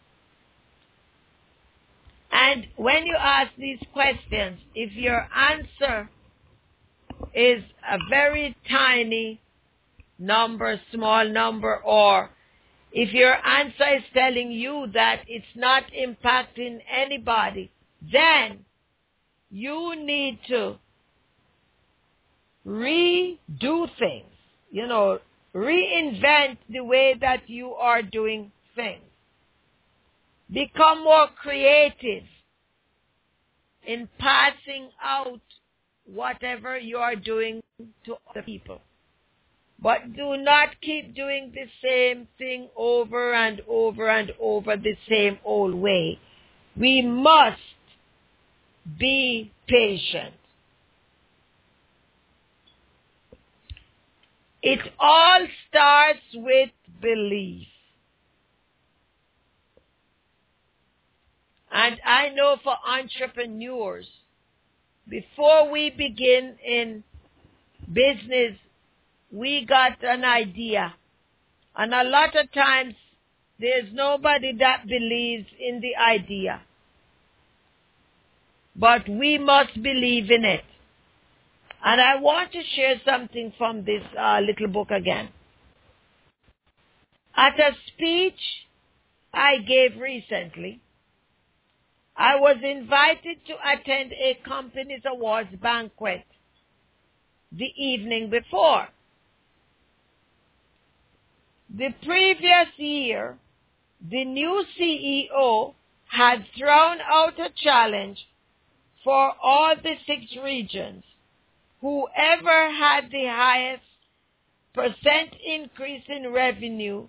And when you ask these questions, if your answer is a very tiny number, small number, or if your answer is telling you that it's not impacting anybody, then you need to redo things, you know, reinvent the way that you are doing things. Become more creative in passing out whatever you are doing to other people. But do not keep doing the same thing over and over and over the same old way. We must be patient. It all starts with belief. And I know for entrepreneurs, before we begin in business, we got an idea. And a lot of times, there's nobody that believes in the idea. But we must believe in it. And I want to share something from this uh, little book again. At a speech I gave recently, I was invited to attend a company's awards banquet the evening before. The previous year, the new C E O had thrown out a challenge for all the six regions whoever had the highest percent increase in revenue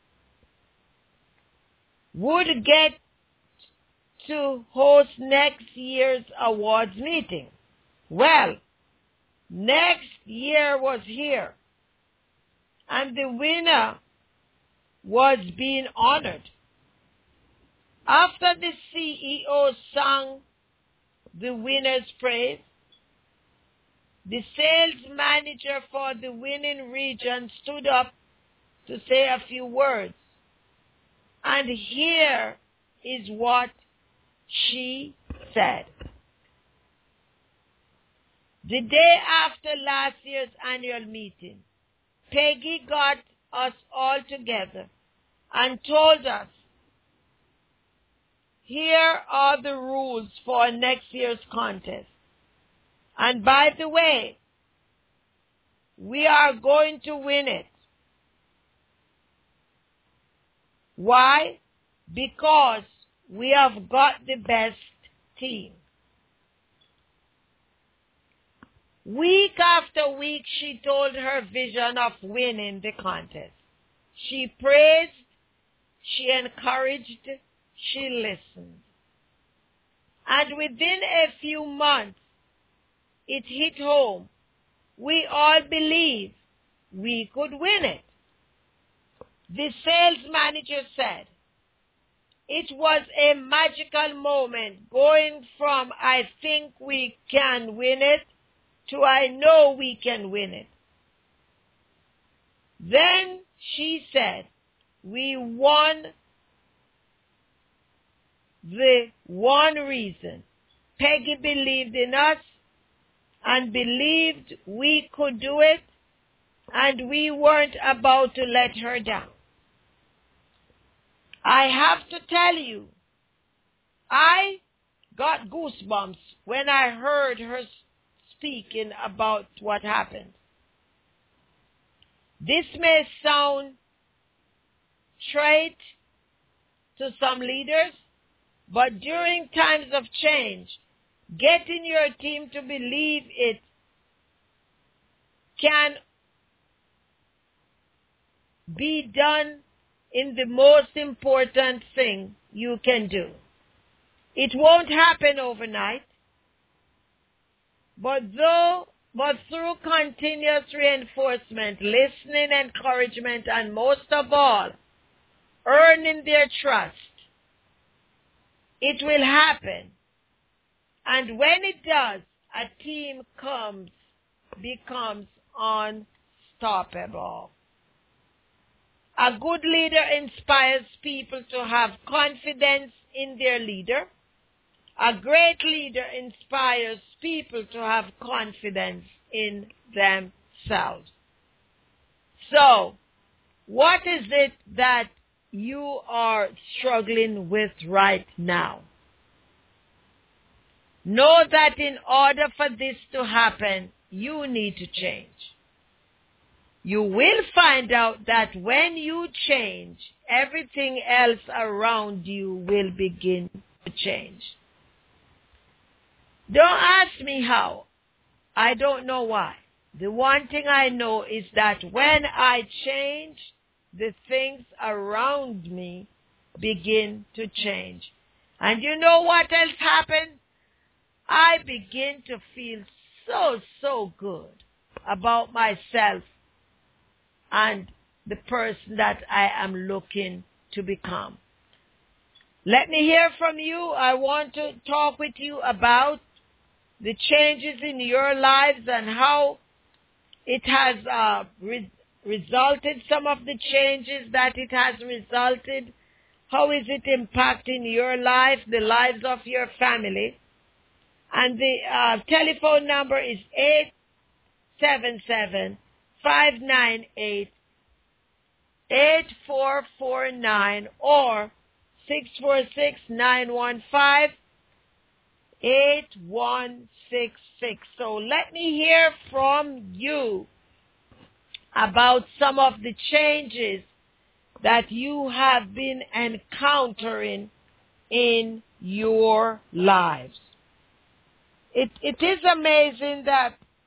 would get to host next year's awards meeting. Well, next year was here, and the winner was being honored. After the C E O sang the winner's praise, the sales manager for the winning region stood up to say a few words. And here is what she said. The day after last year's annual meeting, Peggy got us all together and told us, here are the rules for next year's contest. And by the way, we are going to win it. Why? Because we have got the best team. Week after week, she told her vision of winning the contest. She praised, she encouraged, she listened. And within a few months, it hit home. We all believed we could win it. The sales manager said, it was a magical moment going from I think we can win it to I know we can win it. Then she said, we won the one reason. Peggy believed in us and believed we could do it, and we weren't about to let her down. I have to tell you, I got goosebumps when I heard her speaking about what happened. This may sound trite to some leaders, but during times of change, getting your team to believe it can be done in the most important thing you can do. It won't happen overnight, but though, but through continuous reinforcement, listening, encouragement, and most of all, earning their trust, it will happen. And when it does, a team comes, becomes unstoppable. A good leader inspires people to have confidence in their leader. A great leader inspires people to have confidence in themselves. So, what is it that you are struggling with right now? Know that in order for this to happen, you need to change. You will find out that when you change, everything else around you will begin to change. Don't ask me how. I don't know why. The one thing I know is that when I change, the things around me begin to change. And you know what else happened? I begin to feel so, so good about myself and the person that I am looking to become. Let me hear from you. I want to talk with you about the changes in your lives and how it has uh, re- resulted, some of the changes that it has resulted. How is it impacting your life, the lives of your family? And the uh, telephone number is eight seven seven, five nine eight, eight four four nine or six four six, nine one five, eight one six six. So let me hear from you about some of the changes that you have been encountering in your lives. It, it is amazing that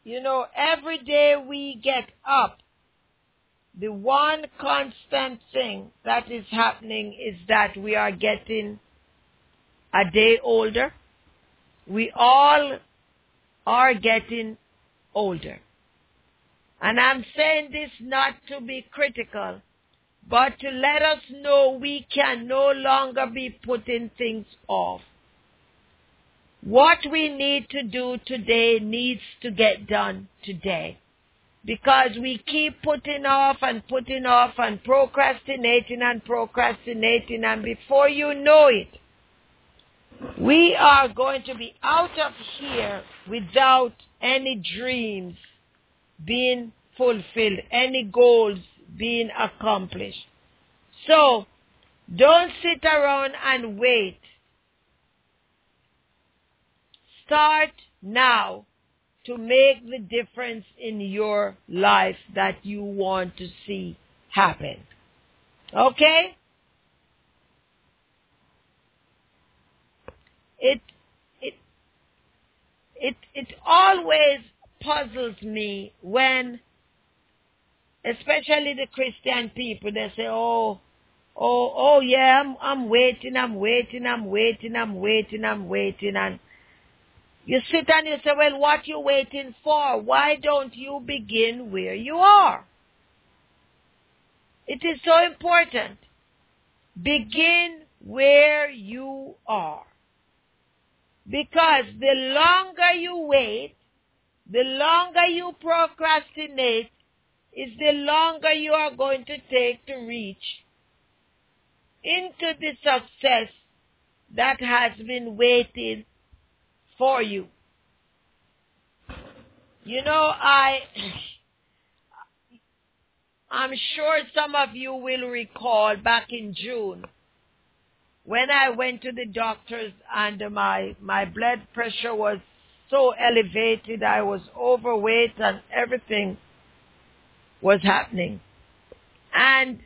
you know, every day we get up, the one constant thing that is happening is that we are getting a day older. We all are getting older. And I'm saying this not to be critical, but to let us know we can no longer be putting things off. What we need to do today needs to get done today. Because we keep putting off and putting off and procrastinating and procrastinating, and before you know it, we are going to be out of here without any dreams being fulfilled, any goals being accomplished. So, don't sit around and wait. Start now to make the difference in your life that you want to see happen. Okay? It it it it always puzzles me when, especially the Christian people, they say, "Oh, oh, oh, yeah, I'm I'm waiting, I'm waiting, I'm waiting, I'm waiting, I'm waiting," and you sit and you say, "Well, what you waiting for? Why don't you begin where you are?" It is so important. Begin where you are. Because the longer you wait, the longer you procrastinate, is the longer you are going to take to reach into the success that has been waiting for you. You know, I, I'm sure some of you will recall back in June when I went to the doctors and my, my blood pressure was so elevated, I was overweight and everything was happening. And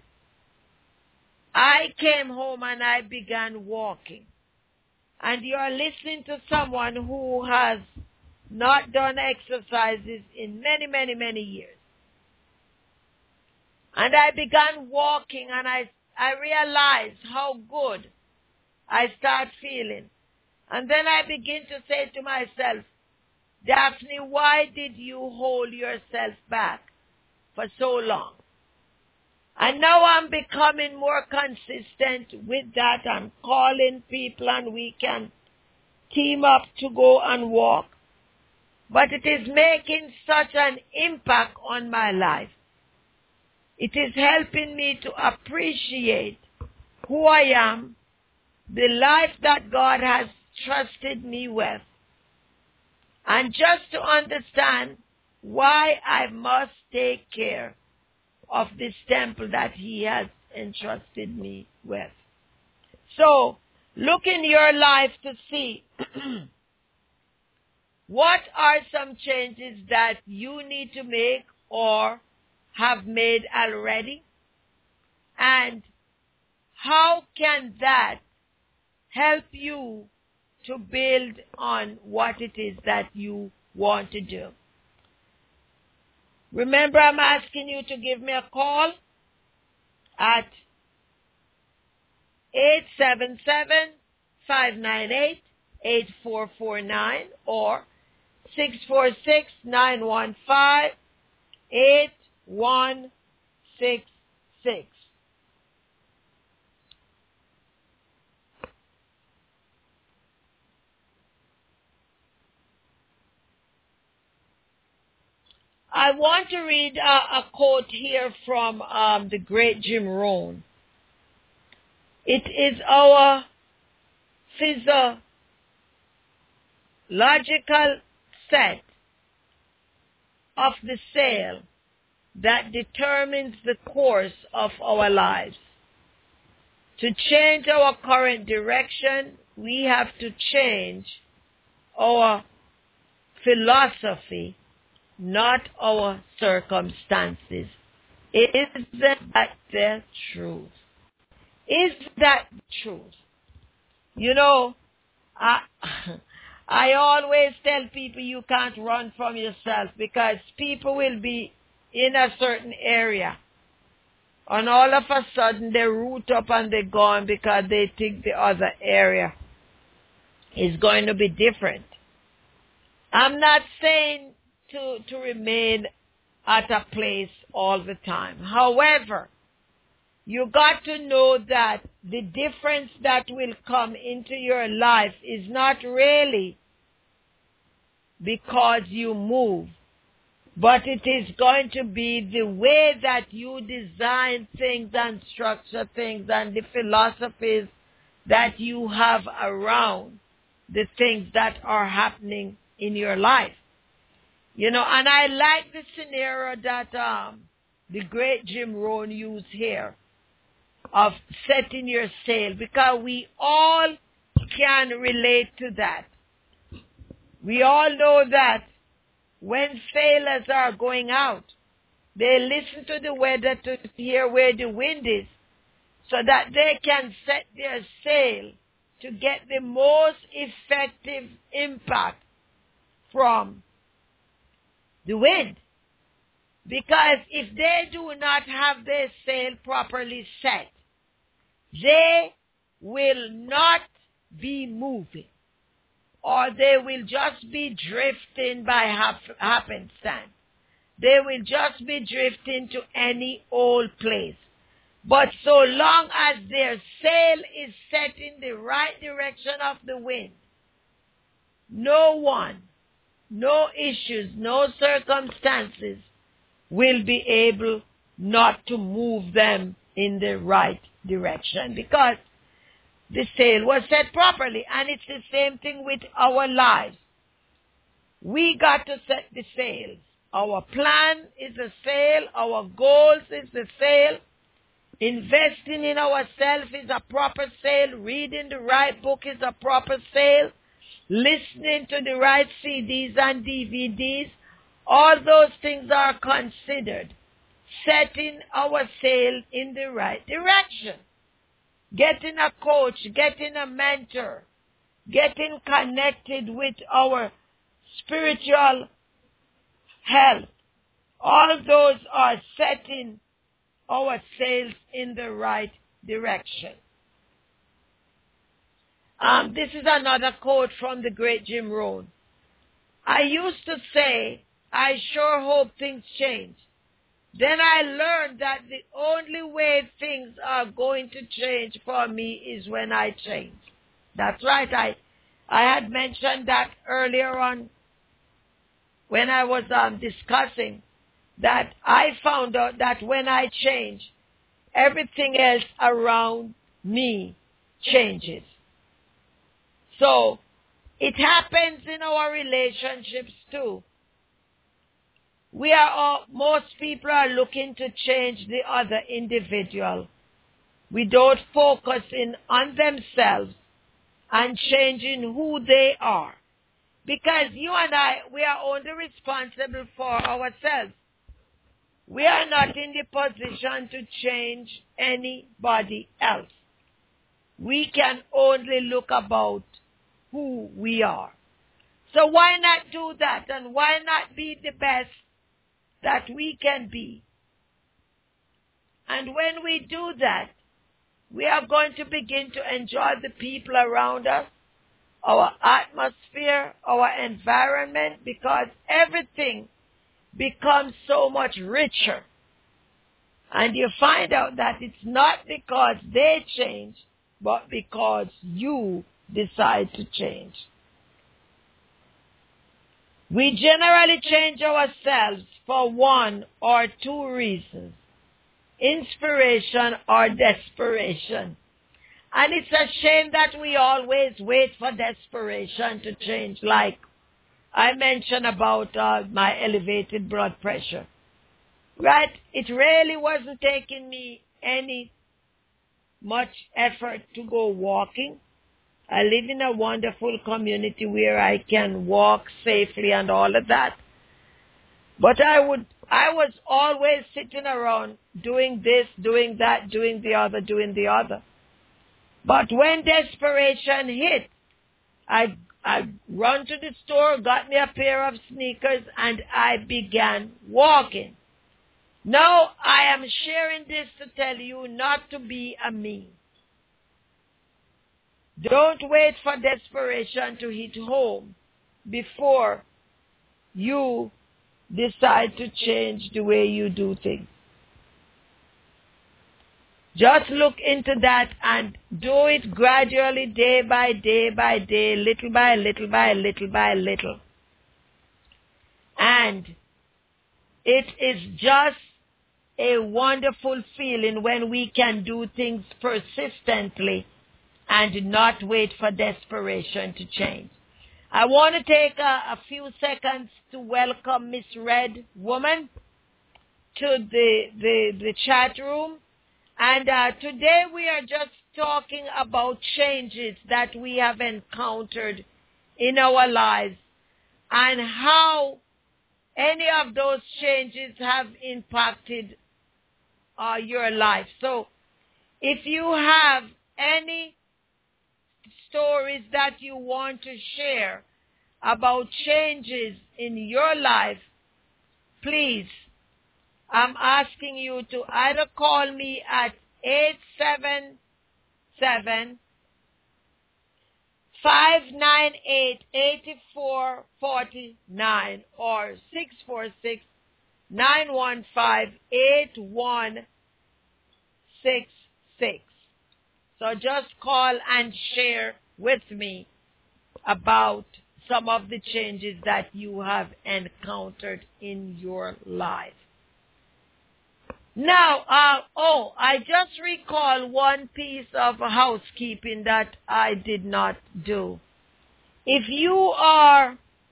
I came home and I began walking. And you are listening to someone who has not done exercises in many, many, many years. And I began walking and I, I realized how good I start feeling. And then I begin to say to myself, "Daphne, why did you hold yourself back for so long?" And now I'm becoming more consistent with that. I'm calling people and we can team up to go and walk. But it is making such an impact on my life. It is helping me to appreciate who I am, the life that God has trusted me with, and just to understand why I must take care of this temple that He has entrusted me with. So, look in your life to see what are some changes that you need to make or have made already, and how can that help you to build on what it is that you want to do. Remember, I'm asking you to give me a call at eight seven seven, five nine eight, eight four four nine or six four six, nine one five, eight one six six. I want to read a, a quote here from um, the great Jim Rohn. It is our physiological set of the sail that determines the course of our lives. To change our current direction, we have to change our philosophy, not our circumstances. Is that the truth? Is that the truth? You know, I, I always tell people you can't run from yourself because people will be in a certain area. And all of a sudden they root up and they're gone because they think the other area is going to be different. I'm not saying to, to remain at a place all the time. However, you got to know that the difference that will come into your life is not really because you move, but it is going to be the way that you design things and structure things and the philosophies that you have around the things that are happening in your life. You know, and I like the scenario that um, the great Jim Rohn used here of setting your sail, because we all can relate to that. We all know that when sailors are going out, they listen to the weather to hear where the wind is so that they can set their sail to get the most effective impact from the wind. Because if they do not have their sail properly set, they will not be moving, or they will just be drifting by hap- happenstance. They will just be drifting to any old place. But so long as their sail is set in the right direction of the wind, no one, no issues, no circumstances will be able not to move them in the right direction, because the sail was set properly. And it's the same thing with our lives. We got to set the sails. Our plan is a sail. Our goals is the sail. Investing in ourselves is a proper sail. Reading the right book is a proper sail. Listening to the right C Ds and D V Ds, all those things are considered setting our sail in the right direction. Getting a coach, getting a mentor, getting connected with our spiritual health, all of those are setting our sails in the right direction. Um, this is another quote from the great Jim Rohn. I used to say, I sure hope things change. Then I learned that the only way things are going to change for me is when I change. That's right. I, I had mentioned that earlier on when I was um, discussing that I found out that when I change, everything else around me changes. So it happens in our relationships too. We are all, most people are looking to change the other individual. We don't focus in on themselves and changing who they are. Because you and I, we are only responsible for ourselves. We are not in the position to change anybody else. We can only look about who we are. So why not do that? And why not be the best that we can be? And when we do that, we are going to begin to enjoy the people around us, our atmosphere, our environment, because everything becomes so much richer. And you find out that it's not because they change, but because you decide to change. We generally change ourselves for one or two reasons: inspiration or desperation. And it's a shame that we always wait for desperation to change. Like I mentioned about uh, my elevated blood pressure. Right? It really wasn't taking me any much effort to go walking. I live in a wonderful community where I can walk safely and all of that. But I would, I was always sitting around doing this, doing that, doing the other, doing the other. But when desperation hit, I I run to the store, got me a pair of sneakers, and I began walking. Now, I am sharing this to tell you not to be a me. Don't wait for desperation to hit home before you decide to change the way you do things. Just look into that and do it gradually, day by day by day, little by little by little by little. And it is just a wonderful feeling when we can do things persistently and not wait for desperation to change. I want to take a, a few seconds to welcome Miss Red Woman to the, the, the chat room. And uh, today we are just talking about changes that we have encountered in our lives and how any of those changes have impacted uh, your life. So if you have any stories that you want to share about changes in your life, please, I'm asking you to either call me at eight seven seven, five nine eight, eight four four nine or six four six, nine one five, eight one six six. So just call and share with me about some of the changes that you have encountered in your life. Now, uh, oh, I just recall one piece of housekeeping that I did not do. If you are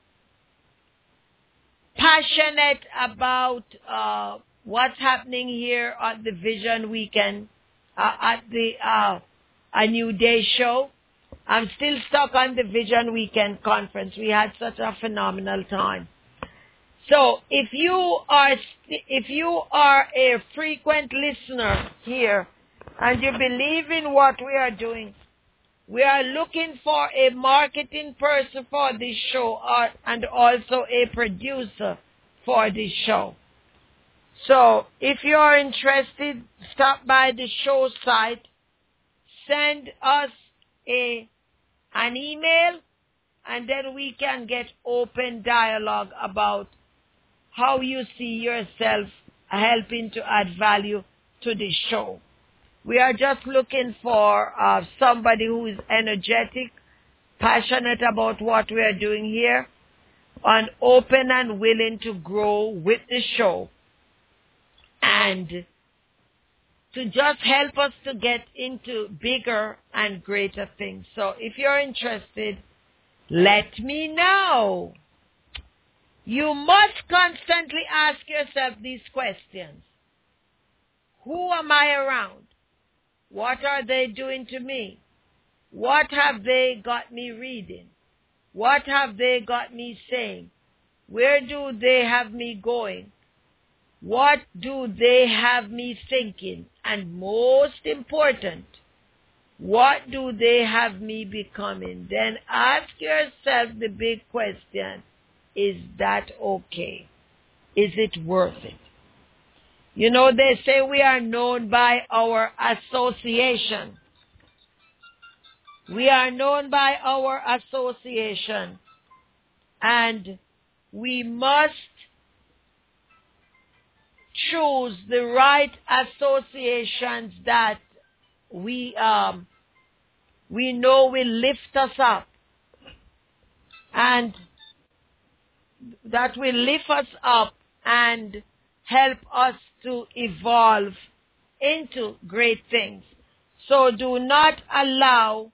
passionate about uh, what's happening here at the Vision Weekend, uh, at the uh, A New Day show, I'm still stuck on the Vision Weekend conference. We had such a phenomenal time. So if you are if you are a frequent listener here and you believe in what we are doing, we are looking for a marketing person for this show uh, and also a producer for this show. So if you are interested, stop by the show site, send us a an email, and then we can get open dialogue about how you see yourself helping to add value to the show. We are just looking for uh, somebody who is energetic, passionate about what we are doing here, and open and willing to grow with the show, and to just help us to get into bigger and greater things. So if you're interested, let me know. You must constantly ask yourself these questions. Who am I around? What are they doing to me? What have they got me reading? What have they got me saying? Where do they have me going? What do they have me thinking? And most important, what do they have me becoming? Then ask yourself the big question, is that okay? Is it worth it? You know, they say we are known by our association. We are known by our association. And we must choose the right associations that we um we know will lift us up, and that will lift us up and help us to evolve into great things. So do not allow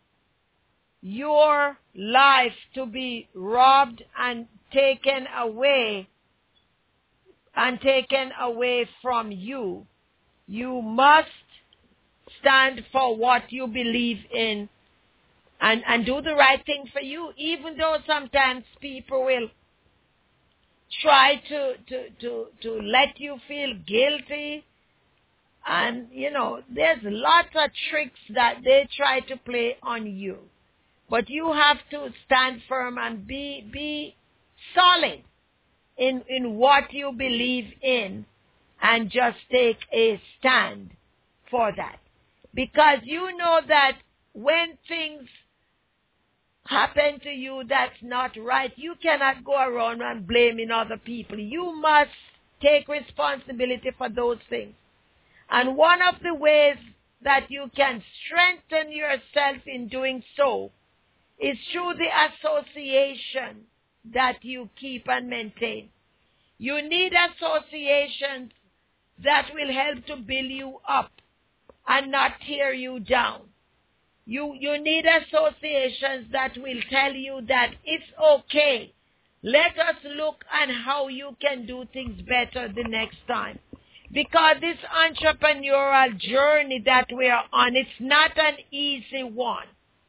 your life to be robbed and taken away and taken away from you. You must stand for what you believe in and, and do the right thing for you, even though sometimes people will try to, to, to, to let you feel guilty. And, you know, there's lots of tricks that they try to play on you. But you have to stand firm and be be solid in, in what you believe in, and just take a stand for that. Because you know that when things happen to you that's not right, you cannot go around and blaming other people. You must take responsibility for those things. And one of the ways that you can strengthen yourself in doing so is through the association that you keep and maintain. You need associations that will help to build you up and not tear you down. You, you need associations that will tell you that it's okay. Let us look at how you can do things better the next time. Because this entrepreneurial journey that we are on, it's not an easy one.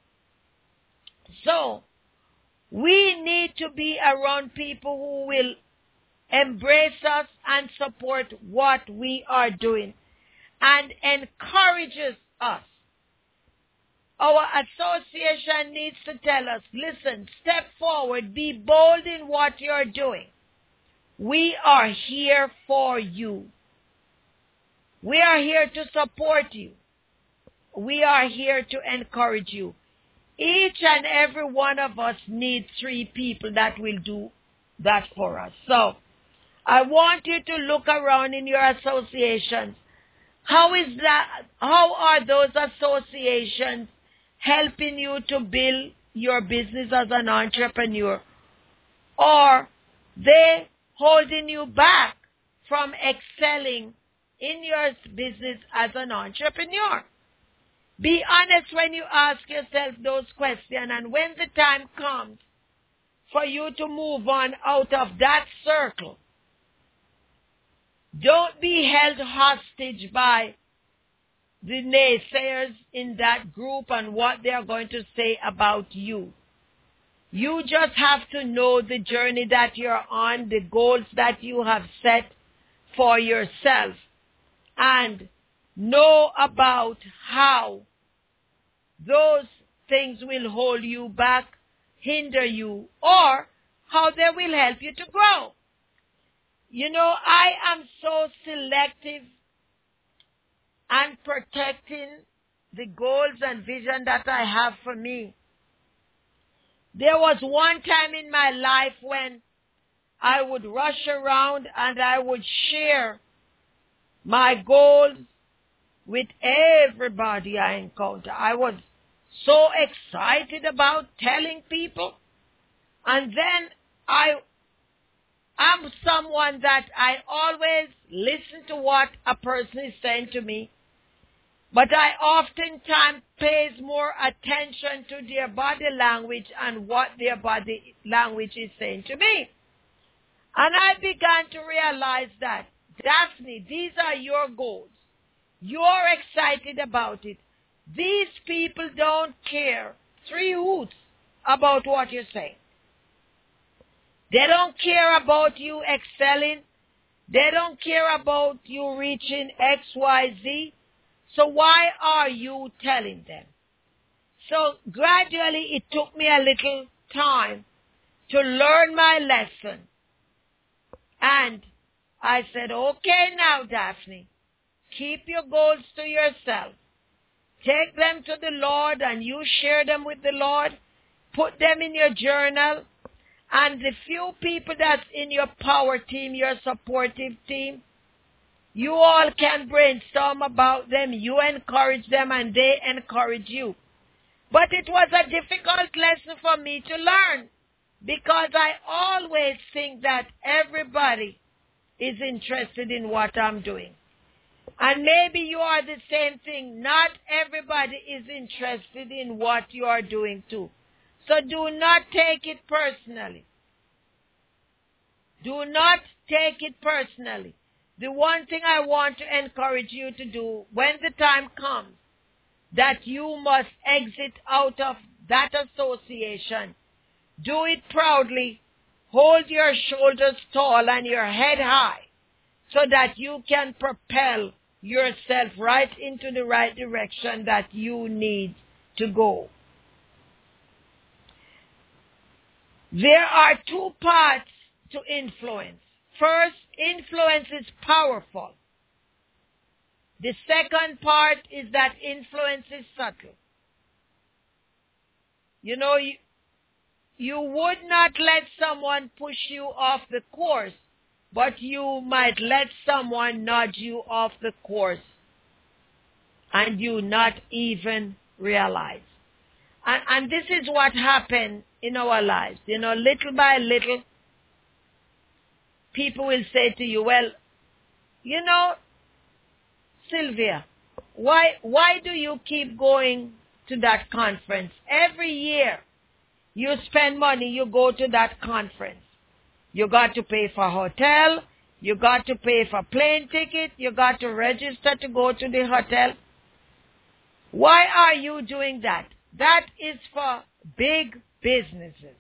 So, we need to be around people who will embrace us and support what we are doing and encourages us. Our association needs to tell us, listen, step forward, be bold in what you're doing. We are here for you. We are here to support you. We are here to encourage you. Each and every one of us needs three people that will do that for us. So, I want you to look around in your associations. How is that? How are those associations helping you to build your business as an entrepreneur? Or they holding you back from excelling in your business as an entrepreneur? Be honest when you ask yourself those questions, and when the time comes for you to move on out of that circle, don't be held hostage by the naysayers in that group and what they are going to say about you. You just have to know the journey that you're on, the goals that you have set for yourself, and know about how those things will hold you back, hinder you, or how they will help you to grow. You know, I am so selective and protecting the goals and vision that I have for me. There was one time in my life when I would rush around and I would share my goals with everybody I encounter. I was so excited about telling people. And then I am someone that I always listen to what a person is saying to me. But I oftentimes pays more attention to their body language and what their body language is saying to me. And I began to realize that, Daphne, these are your goals. You're excited about it. These people don't care three hoots about what you're saying. They don't care about you excelling. They don't care about you reaching X, Y, Z. So why are you telling them? So gradually it took me a little time to learn my lesson. And I said, okay now, Daphne, keep your goals to yourself. Take them to the Lord and you share them with the Lord. Put them in your journal. And the few people that's in your power team, your supportive team, you all can brainstorm about them. You encourage them and they encourage you. But it was a difficult lesson for me to learn, because I always think that everybody is interested in what I'm doing. And maybe you are the same thing. Not everybody is interested in what you are doing too. So do not take it personally. Do not take it personally. The one thing I want to encourage you to do when the time comes that you must exit out of that association, do it proudly. Hold your shoulders tall and your head high so that you can propel yourself right into the right direction that you need to go. There are two parts to influence. First, influence is powerful. The second part is that influence is subtle. You know, you, you would not let someone push you off the course, but you might let someone nudge you off the course and you not even realize. And, and this is what happened in our lives. You know, little by little, people will say to you, well, you know, Sylvia, why why do you keep going to that conference? Every year you spend money, you go to that conference. You got to pay for hotel, you got to pay for plane ticket, you got to register to go to the hotel. Why are you doing that? That is for big businesses.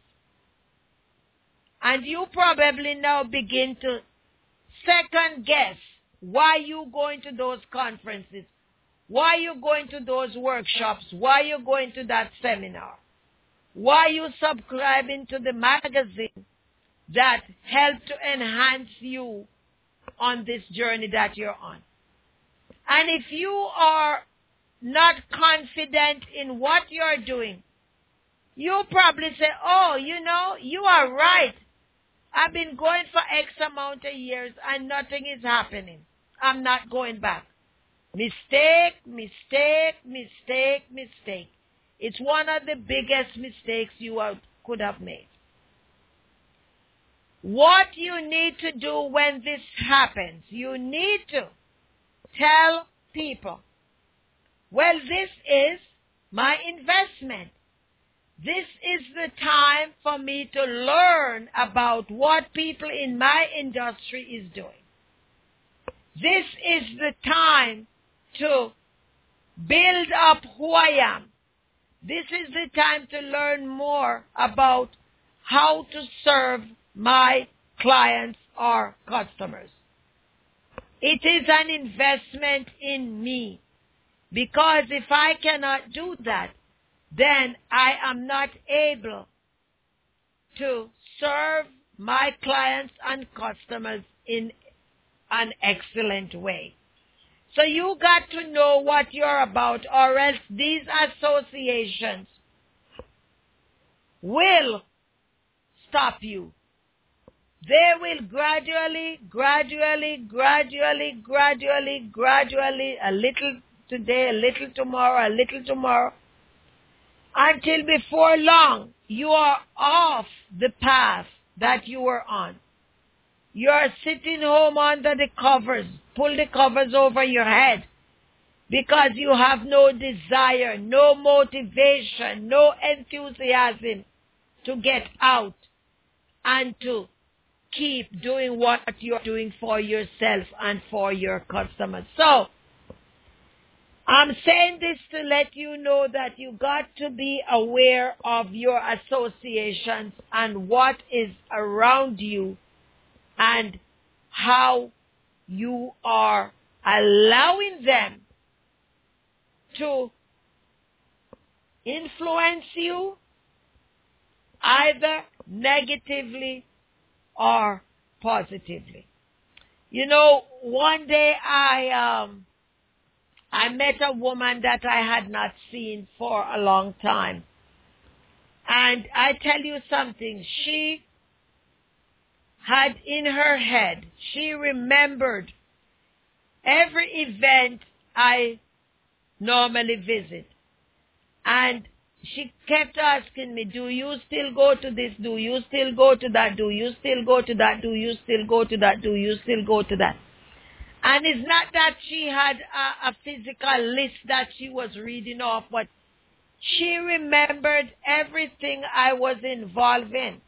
And you probably now begin to second guess why you going to those conferences, why you going to those workshops, why you going to that seminar, why you subscribing to the magazine that help to enhance you on this journey that you're on. And if you are not confident in what you're doing, you probably say, oh, you know, you are right. I've been going for X amount of years and nothing is happening. I'm not going back. Mistake, mistake, mistake, mistake. It's one of the biggest mistakes you have, could have made. What you need to do when this happens, you need to tell people, well, this is my investment. This is the time for me to learn about what people in my industry is doing. This is the time to build up who I am. This is the time to learn more about how to serve my clients or customers. It is an investment in me, because if I cannot do that, then I am not able to serve my clients and customers in an excellent way. So you got to know what you're about, or else these associations will stop you. They will gradually, gradually, gradually, gradually, gradually, a little today, a little tomorrow, a little tomorrow, until before long, you are off the path that you were on. You are sitting home under the covers. Pull the covers over your head because you have no desire, no motivation, no enthusiasm to get out and to keep doing what you're doing for yourself and for your customers. So, I'm saying this to let you know that you got to be aware of your associations and what is around you and how you are allowing them to influence you either negatively or positively. You know, one day I um I met a woman that I had not seen for a long time. And I tell you something, she had in her head, she remembered every event I normally visit. And she kept asking me, do you still go to this? Do you still go to that? Do you still go to that? Do you still go to that? Do you still go to that? And it's not that she had a, a physical list that she was reading off, but she remembered everything I was involved in.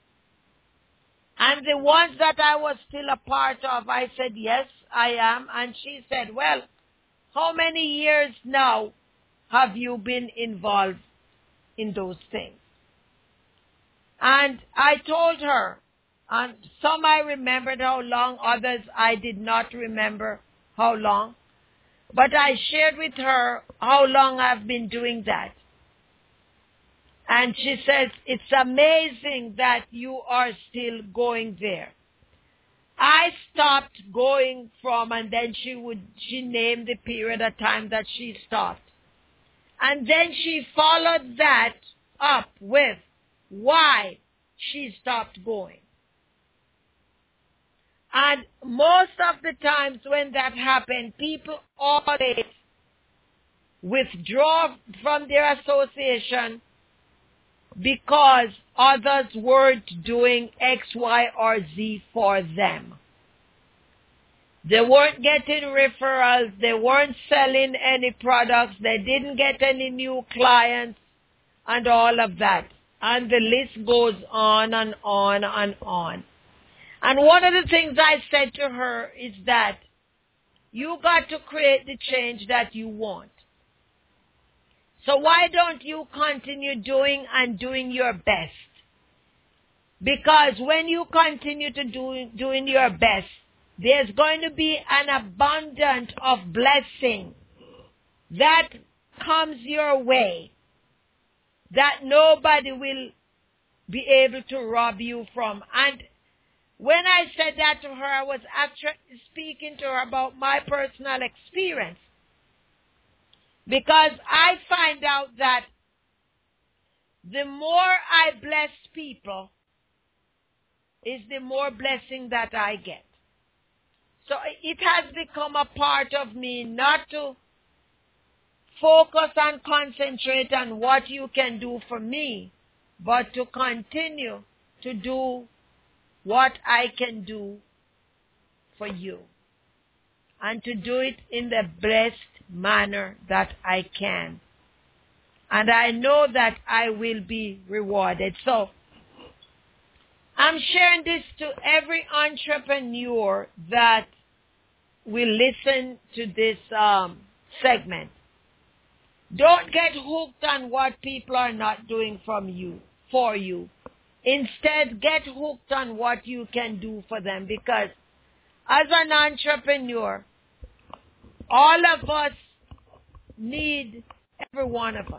And the ones that I was still a part of, I said, yes, I am. And she said, well, how many years now have you been involved in those things? And I told her, and some I remembered how long, others I did not remember how long. But I shared with her how long I've been doing that. And she says, it's amazing that you are still going there. I stopped going from, and then she would, she named the period of time that she stopped. And then she followed that up with why she stopped going. And most of the times when that happened, people always withdraw from their association because others weren't doing X, Y, or Z for them. They weren't getting referrals. They weren't selling any products. They didn't get any new clients and all of that. And the list goes on and on and on. And one of the things I said to her is that you got to create the change that you want. So why don't you continue doing and doing your best? Because when you continue to do doing your best, there's going to be an abundance of blessing that comes your way that nobody will be able to rob you from. And when I said that to her, I was actually speaking to her about my personal experience. Because I find out that the more I bless people is the more blessing that I get. So it has become a part of me not to focus and concentrate on what you can do for me, but to continue to do what I can do for you. And to do it in the best manner that I can. And I know that I will be rewarded. So, I'm sharing this to every entrepreneur that will listen to this um, segment. Don't get hooked on what people are not doing from you, for you. Instead, get hooked on what you can do for them, because as an entrepreneur, all of us need every one of us.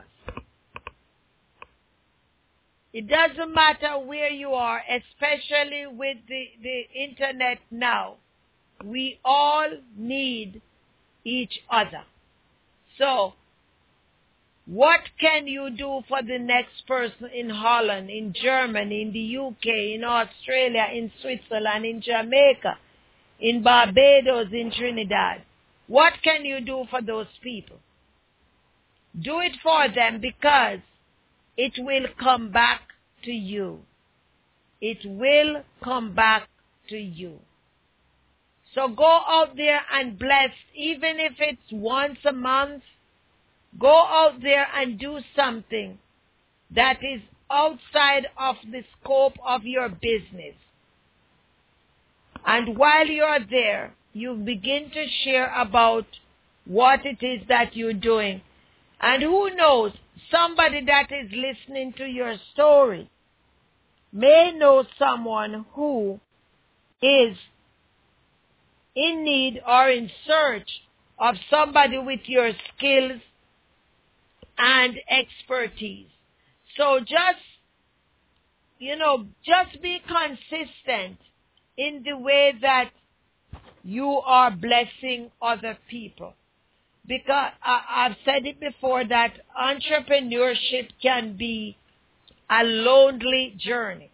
It doesn't matter where you are, especially with the, the internet now. We all need each other. So, what can you do for the next person in Holland, in Germany, in the U K, in Australia, in Switzerland, in Jamaica, in Barbados, in Trinidad? What can you do for those people? Do it for them, because it will come back to you. It will come back to you. So go out there and bless, even if it's once a month. Go out there and do something that is outside of the scope of your business. And while you're there, you begin to share about what it is that you're doing. And who knows, somebody that is listening to your story may know someone who is in need or in search of somebody with your skills and expertise. So just, you know, just be consistent in the way that you are blessing other people. Because I, I've said it before that entrepreneurship can be a lonely journey.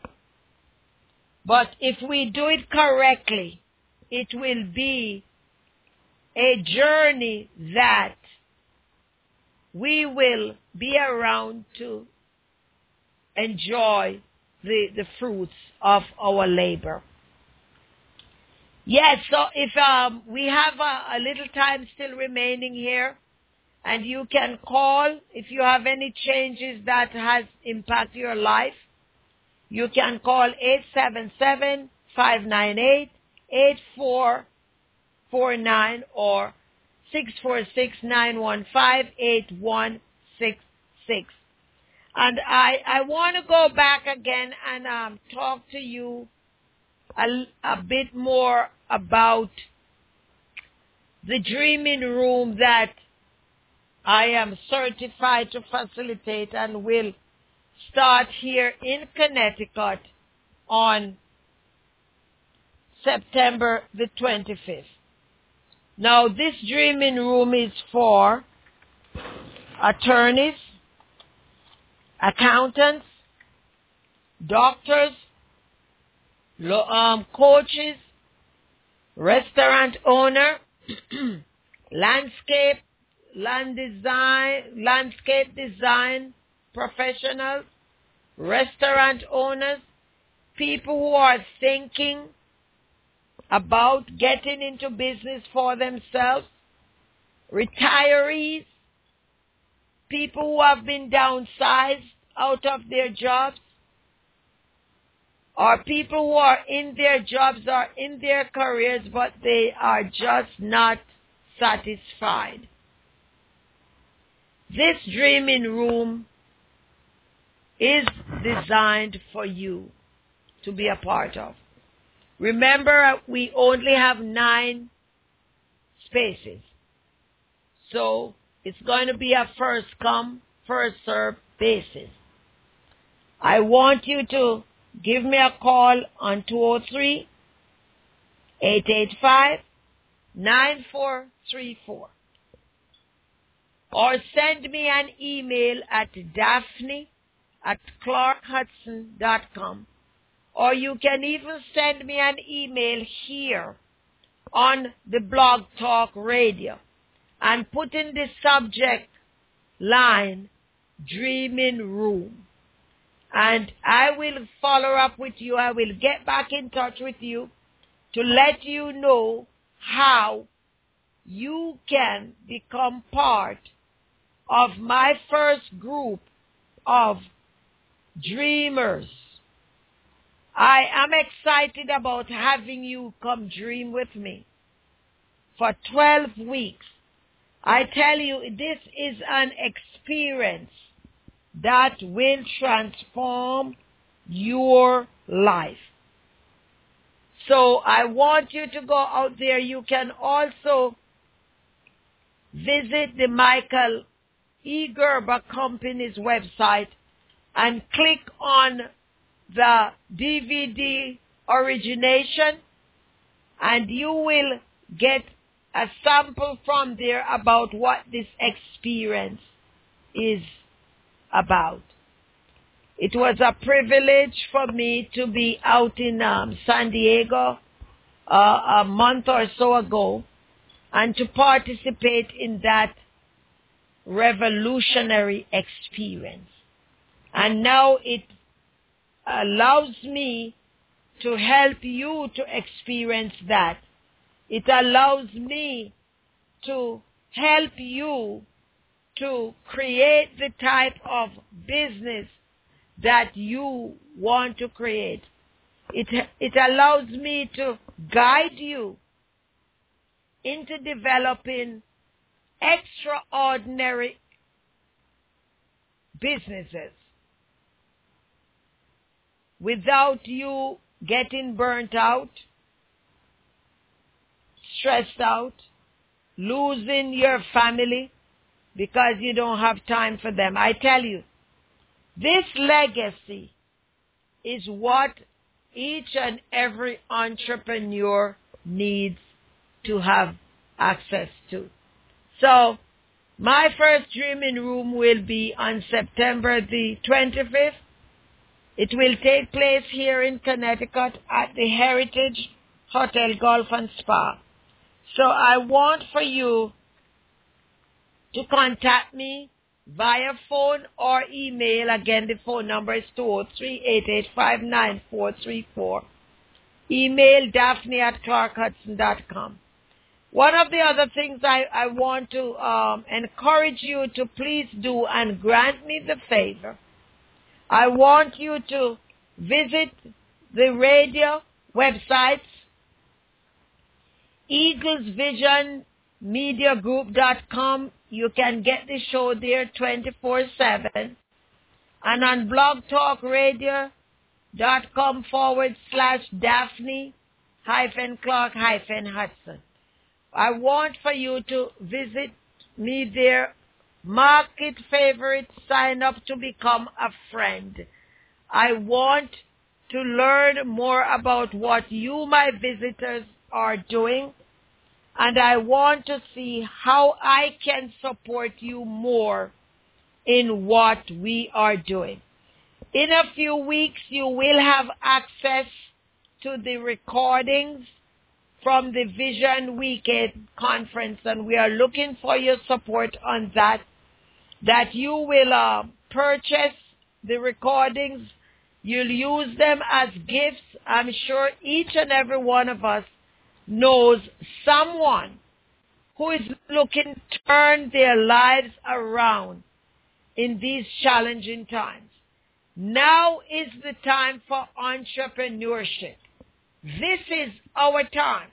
But if we do it correctly, it will be a journey that we will be around to enjoy the, the fruits of our labor. Yes, so if um, we have a, a little time still remaining here, and you can call if you have any changes that has impacted your life. You can call eight seven seven, five nine eight, eight four four nine or six four six, nine one five, eight one six six. And I, I want to go back again and um, talk to you a, a bit more about the dreaming room that I am certified to facilitate and will start here in Connecticut on September the twenty-fifth. Now, this dreaming room is for attorneys, accountants, doctors, lo- um, coaches, restaurant owner, landscape, land design, landscape design professionals, restaurant owners, people who are thinking about getting into business for themselves, retirees, people who have been downsized out of their jobs, or people who are in their jobs or in their careers, but they are just not satisfied. This dreaming room is designed for you to be a part of. Remember, we only have nine spaces. So it's going to be a first come, first serve basis. I want you to give me a call on two oh three, eight eight five, nine four three four. Or send me an email at Daphne at clark hudson dot com. Or you can even send me an email here on the Blog Talk Radio and put in the subject line, Dreaming Room. And I will follow up with you. I will get back in touch with you to let you know how you can become part of my first group of dreamers. I am excited about having you come dream with me for twelve weeks. I tell you, this is an experience that will transform your life. So I want you to go out there. You can also visit the Michael E. Gerber Company's website and click on the D V D origination, and you will get a sample from there about what this experience is about. It was a privilege for me to be out in um, San Diego uh, a month or so ago and to participate in that revolutionary experience. And now it allows me to help you to experience that. It allows me to help you to create the type of business that you want to create. It, it allows me to guide you into developing extraordinary businesses without you getting burnt out, stressed out, losing your family because you don't have time for them. I tell you, this legacy is what each and every entrepreneur needs to have access to. So, my first dreaming room will be on September the twenty-fifth. It will take place here in Connecticut at the Heritage Hotel Golf and Spa. So I want for you to contact me via phone or email. Again, the phone number is two oh three, eight eight five, nine four three four. Email Daphne at clark hudson dot com. One of the other things I, I want to um, encourage you to please do and grant me the favor, I want you to visit the radio websites, eagles vision media group dot com. You can get the show there twenty-four seven. And on blogtalkradio.com forward slash Daphne hyphen Clark hyphen Hudson. I want for you to visit me there mark it, favorite, sign up to become a friend. I want to learn more about what you, my visitors, are doing, and I want to see how I can support you more in what we are doing. In a few weeks, you will have access to the recordings from the Vision Weekend Conference, and we are looking for your support on that, that you will uh, purchase the recordings. You'll use them as gifts. I'm sure each and every one of us knows someone who is looking to turn their lives around in these challenging times. Now is the time for entrepreneurship. This is our time.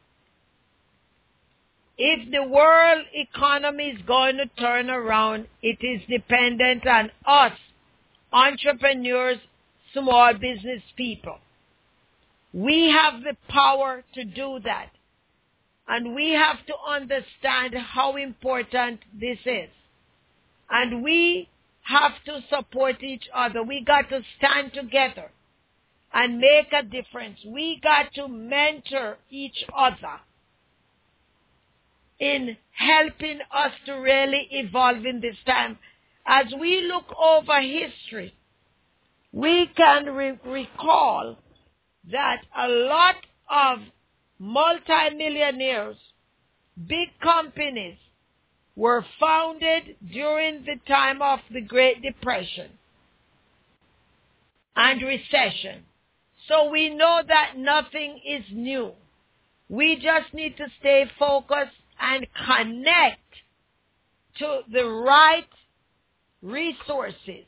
If the world economy is going to turn around, it is dependent on us, entrepreneurs, small business people. We have the power to do that. And we have to understand how important this is. And we have to support each other. We got to stand together and make a difference. We got to mentor each other in helping us to really evolve in this time. As we look over history, we can re- recall that a lot of multimillionaires, big companies, were founded during the time of the Great Depression and recession. So we know that nothing is new. We just need to stay focused and connect to the right resources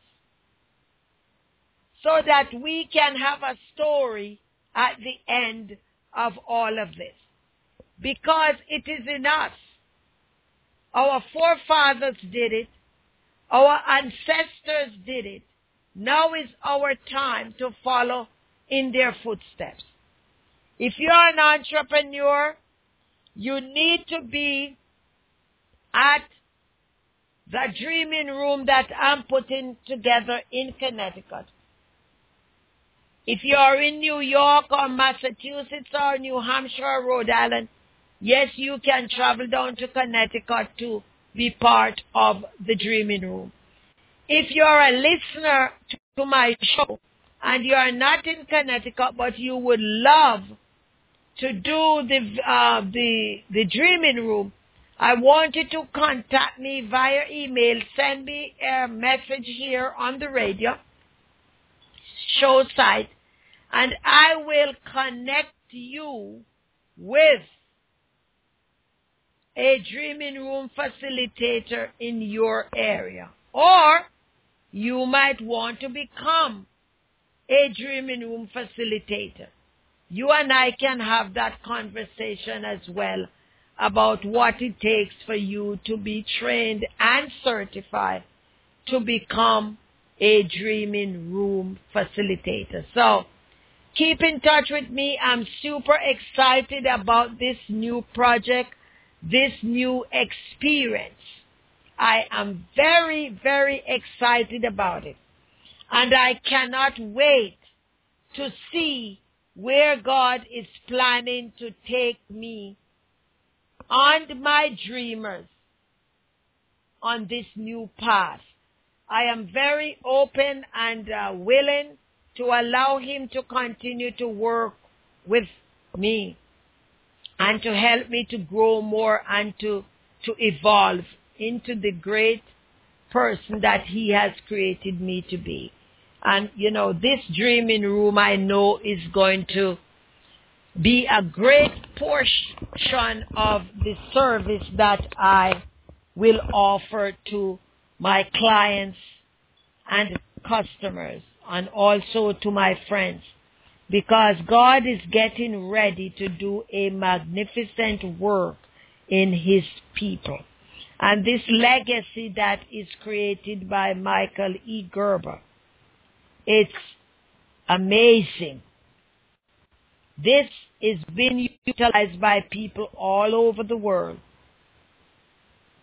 so that we can have a story at the end of all of this. Because it is in us. Our forefathers did it. Our ancestors did it. Now is our time to follow in their footsteps. If you are an entrepreneur, you need to be at the dreaming room that I'm putting together in Connecticut. If you are in New York or Massachusetts or New Hampshire or Rhode Island, yes, you can travel down to Connecticut to be part of the Dreaming Room. If you are a listener to my show and you are not in Connecticut but you would love to do the uh, the the Dreaming Room, I want you to contact me via email. Send me a message here on the radio show site, and I will connect you with a Dreaming Room facilitator in your area. Or you might want to become a Dreaming Room facilitator. You and I can have that conversation as well about what it takes for you to be trained and certified to become a Dreaming Room facilitator. So keep in touch with me. I'm super excited about this new project, this new experience. I am very, very excited about it. And I cannot wait to see where God is planning to take me and my dreamers on this new path. I am very open and uh, willing to allow Him to continue to work with me and to help me to grow more and to, to evolve into the great person that He has created me to be. And, you know, this Dreaming Room I know is going to be a great portion of the service that I will offer to my clients and customers and also to my friends, because God is getting ready to do a magnificent work in His people. And this legacy that is created by Michael E. Gerber, it's amazing. This is being utilized by people all over the world.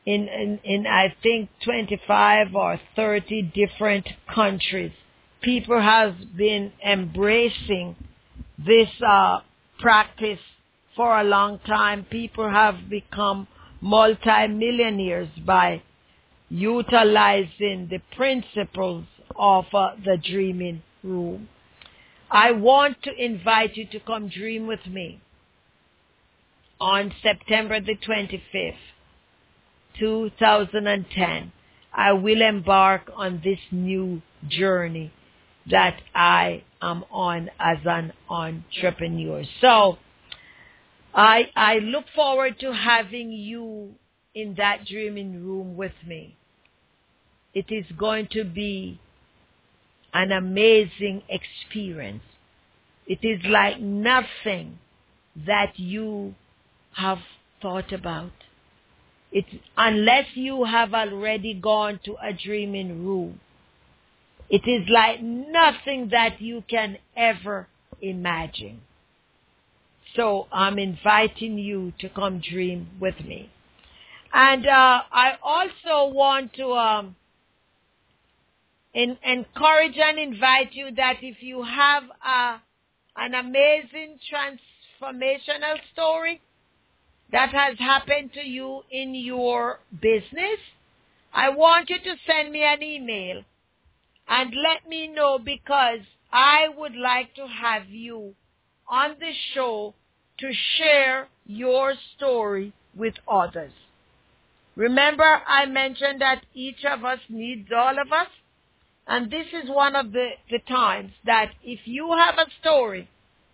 in, in, in I think twenty-five or thirty different countries. People have been embracing this uh, practice for a long time. People have become multi-millionaires by utilizing the principles of uh, the dreaming room. I want to invite you to come dream with me on September the twenty-fifth, two thousand ten. I will embark on this new journey that I am on as an entrepreneur. So I, I look forward to having you in that dreaming room with me. It is going to be an amazing experience. It is like nothing that you have thought about. It, unless you have already gone to a dreaming room, it is like nothing that you can ever imagine. So I'm inviting you to come dream with me. And uh, I also want to um, in, encourage and invite you that if you have a, an amazing transformational story that has happened to you in your business, I want you to send me an email and let me know, because I would like to have you on the show to share your story with others. Remember, I mentioned that each of us needs all of us. And this is one of the, the times that if you have a story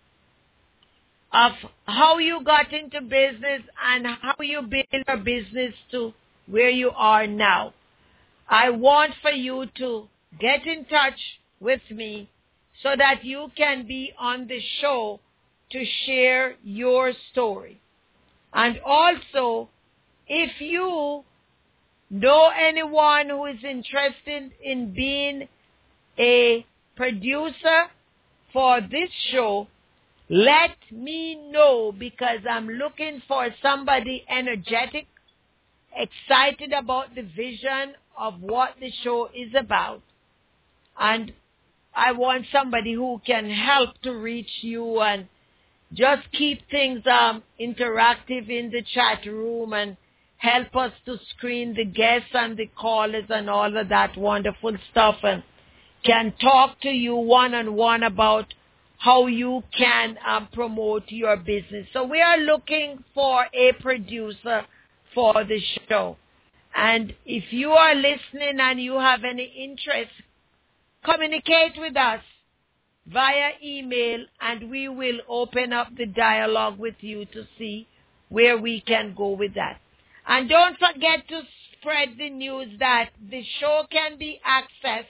of how you got into business and how you built your business to where you are now, I want for you to get in touch with me so that you can be on the show to share your story. And also, if you know anyone who is interested in being a producer for this show, let me know, because I'm looking for somebody energetic, excited about the vision of what the show is about. And I want somebody who can help to reach you and just keep things um, interactive in the chat room and help us to screen the guests and the callers and all of that wonderful stuff, and can talk to you one-on-one about how you can um, promote your business. So we are looking for a producer for the show. And if you are listening and you have any interest, communicate with us via email, and we will open up the dialogue with you to see where we can go with that. And don't forget to spread the news that the show can be accessed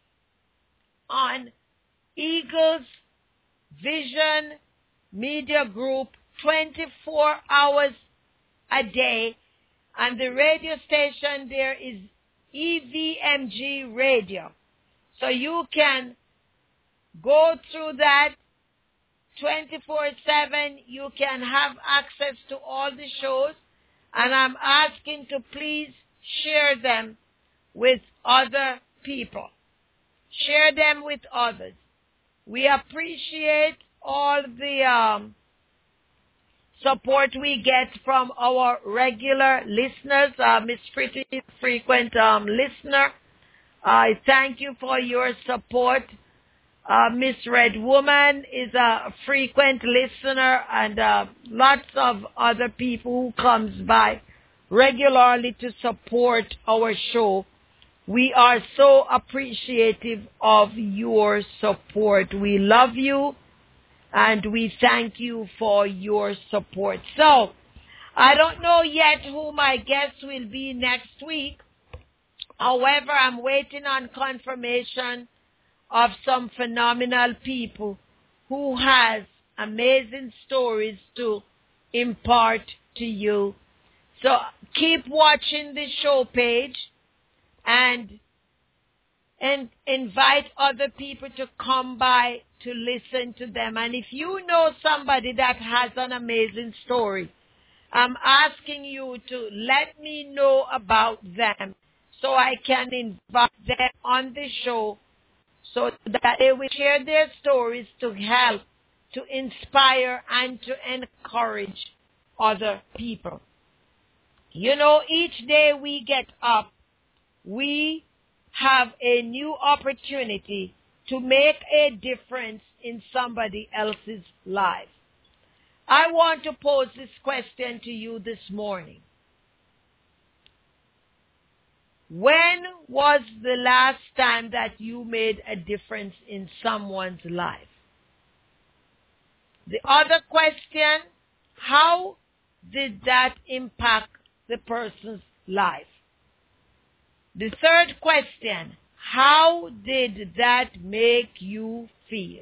on Eagles Vision Media Group twenty-four hours a day. And the radio station there is E V M G Radio. So you can go through that twenty-four seven. You can have access to all the shows. And I'm asking to please share them with other people. Share them with others. We appreciate all the um, support we get from our regular listeners. Uh, Miss Pretty, frequent um, listener. I thank you for your support. Uh, Miss Red Woman is a frequent listener, and uh, lots of other people who comes by regularly to support our show. We are so appreciative of your support. We love you, and we thank you for your support. So, I don't know yet who my guest will be next week. However, I'm waiting on confirmation of some phenomenal people who has amazing stories to impart to you. So keep watching the show page and and invite other people to come by to listen to them. And if you know somebody that has an amazing story I'm asking you to let me know about them so I can invite them on the show so that they will share their stories to help, to inspire, and to encourage other people. You know, each day we get up, we have a new opportunity to make a difference in somebody else's life. I want to pose this question to you this morning. When was the last time that you made a difference in someone's life? The other question, how did that impact the person's life? The third question, how did that make you feel?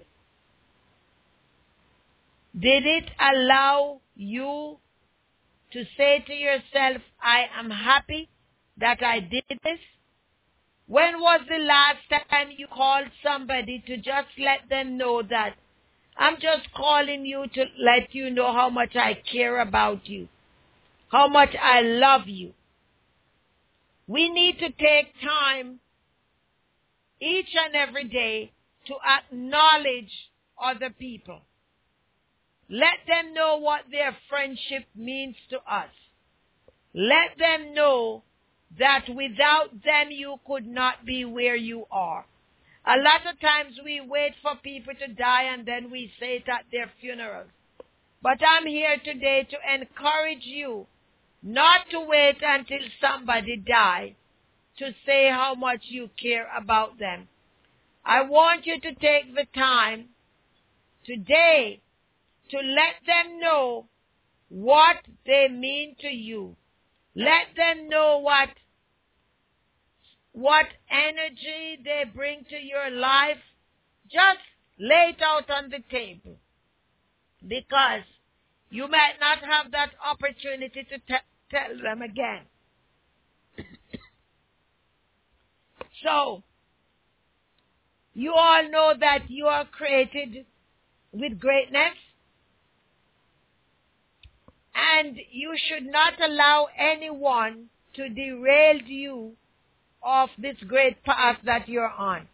Did it allow you to say to yourself, I am happy that I did this? When was the last time you called somebody to just let them know that I'm just calling you to let you know how much I care about you, how much I love you? We need to take time each and every day to acknowledge other people. Let them know what their friendship means to us. Let them know that without them you could not be where you are. A lot of times we wait for people to die and then we say it at their funerals. But I'm here today to encourage you not to wait until somebody dies to say how much you care about them. I want you to take the time today to let them know what they mean to you. Let them know what, what energy they bring to your life. Just lay it out on the table, because you might not have that opportunity to te- tell them again. So, you all know that you are created with greatness, and you should not allow anyone to derail you off this great path that you're on.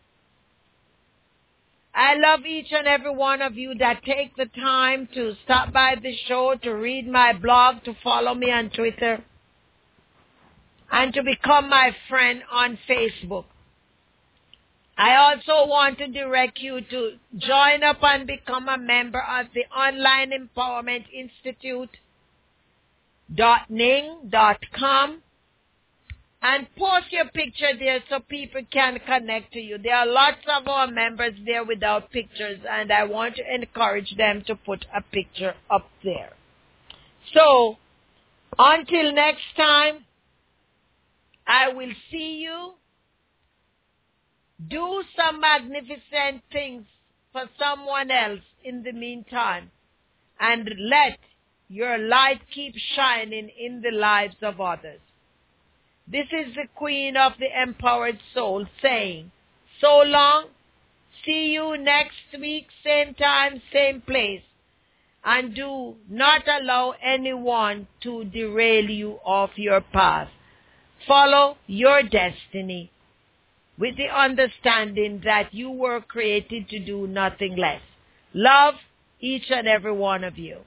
I love each and every one of you that take the time to stop by the show, to read my blog, to follow me on Twitter, and to become my friend on Facebook. I also want to direct you to join up and become a member of the Online Empowerment Institute dot ning dot com and post your picture there so people can connect to you. There are lots of our members there without pictures, and I want to encourage them to put a picture up there. So, until next time, I will see you. Do some magnificent things for someone else in the meantime, and let your light keep shining in the lives of others. This is the Queen of the Empowered Soul saying, so long, see you next week, same time, same place, and do not allow anyone to derail you off your path. Follow your destiny with the understanding that you were created to do nothing less. Love each and every one of you.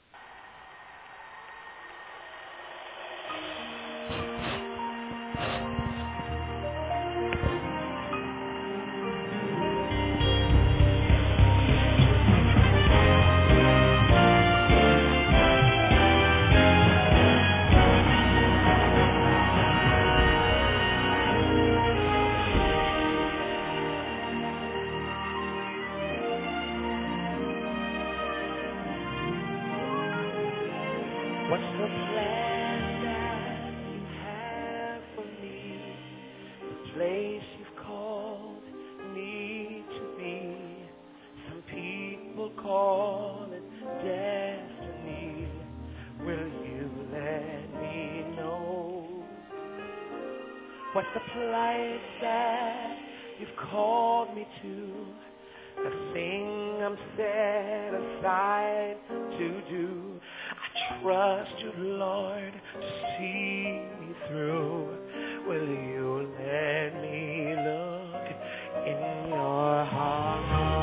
What's the plan that you have for me? The place you've called me to be. Some people call it destiny. Will you let me know? What's the place that you've called me to? The thing I'm set aside to do. I trust you, Lord, to see me through. Will you let me look in your heart?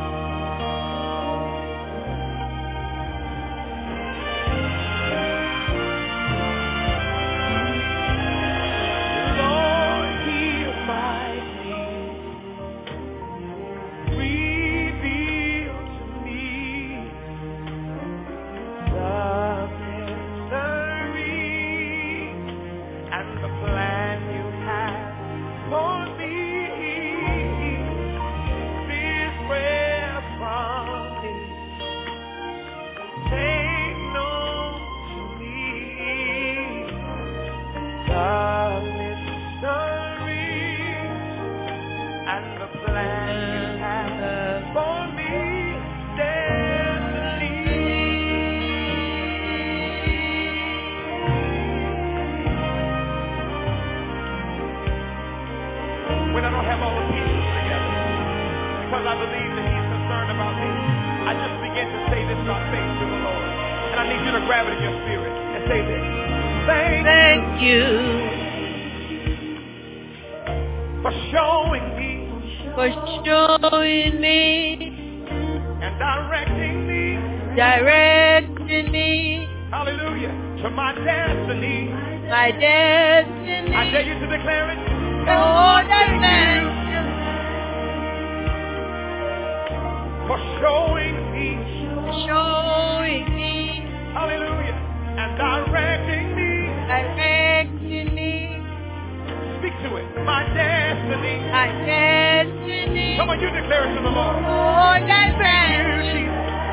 Lord, hear my plea. Reveal to me the mystery and the plan you have for me. This prayer from me, make known to me the mystery and the plan you have for me. When I don't have all the pieces together, because I believe that he's concerned about me, I just begin to say this by faith to the Lord. And I need you to grab it in your spirit and say this. Thank, Thank you for showing me for showing me, and directing me, directing me, hallelujah, to my destiny. my destiny. I dare you to declare it. Lord, I thank for showing me, you for showing me, hallelujah, and directing me. directing me, Speak to it. My destiny. my destiny. Come on, you declare it to the Lord. Lord, I thank you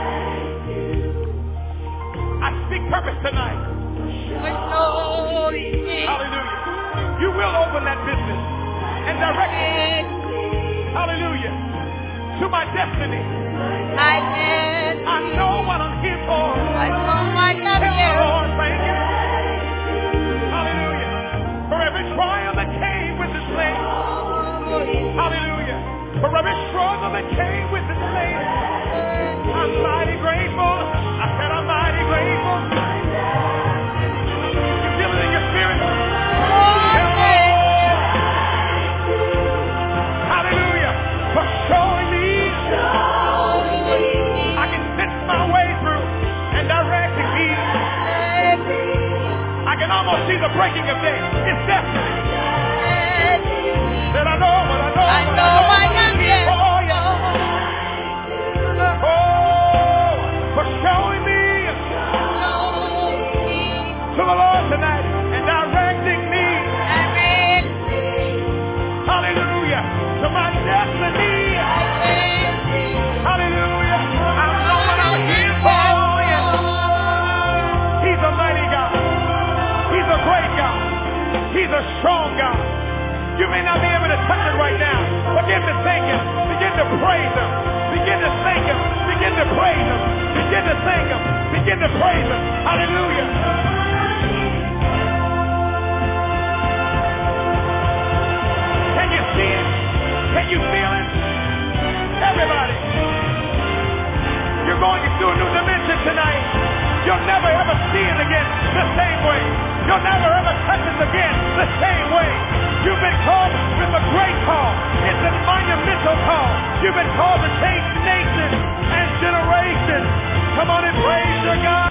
I speak purpose tonight. for showing me, Hallelujah. You will open that business and direct it. Hallelujah. To my destiny. my destiny. I know what I'm here for. I know what I'm Tell the here. Lord, thank you. Hallelujah. For every trial that came with this land. Hallelujah. For every struggle that came with this land. I'm mighty grateful. I said I'm mighty grateful. You feel it in your spirit? Hallelujah. For showing me I can sense my way through and directing me. I can almost see the breaking of day. It's destiny. That I know what I know. I what know what I am here. Oh, yeah. Oh, for showing me to the Lord tonight and directing me. Hallelujah. To my destiny. Hallelujah. I know what I'm here for. He's a mighty God. He's a great God. He's a strong God. You may not be able to touch it right now. Begin to thank him. Begin to praise him. Begin to thank him. Begin to praise him. Begin to thank him. Begin to praise him. Hallelujah. Can you see it? Can you feel it? Everybody. You're going into a new dimension tonight. You'll never ever see it again the same way. You'll never ever touch it again the same way. You've been called with a great call. It's a monumental call. You've been called to change nations and generations. Come on and praise your God.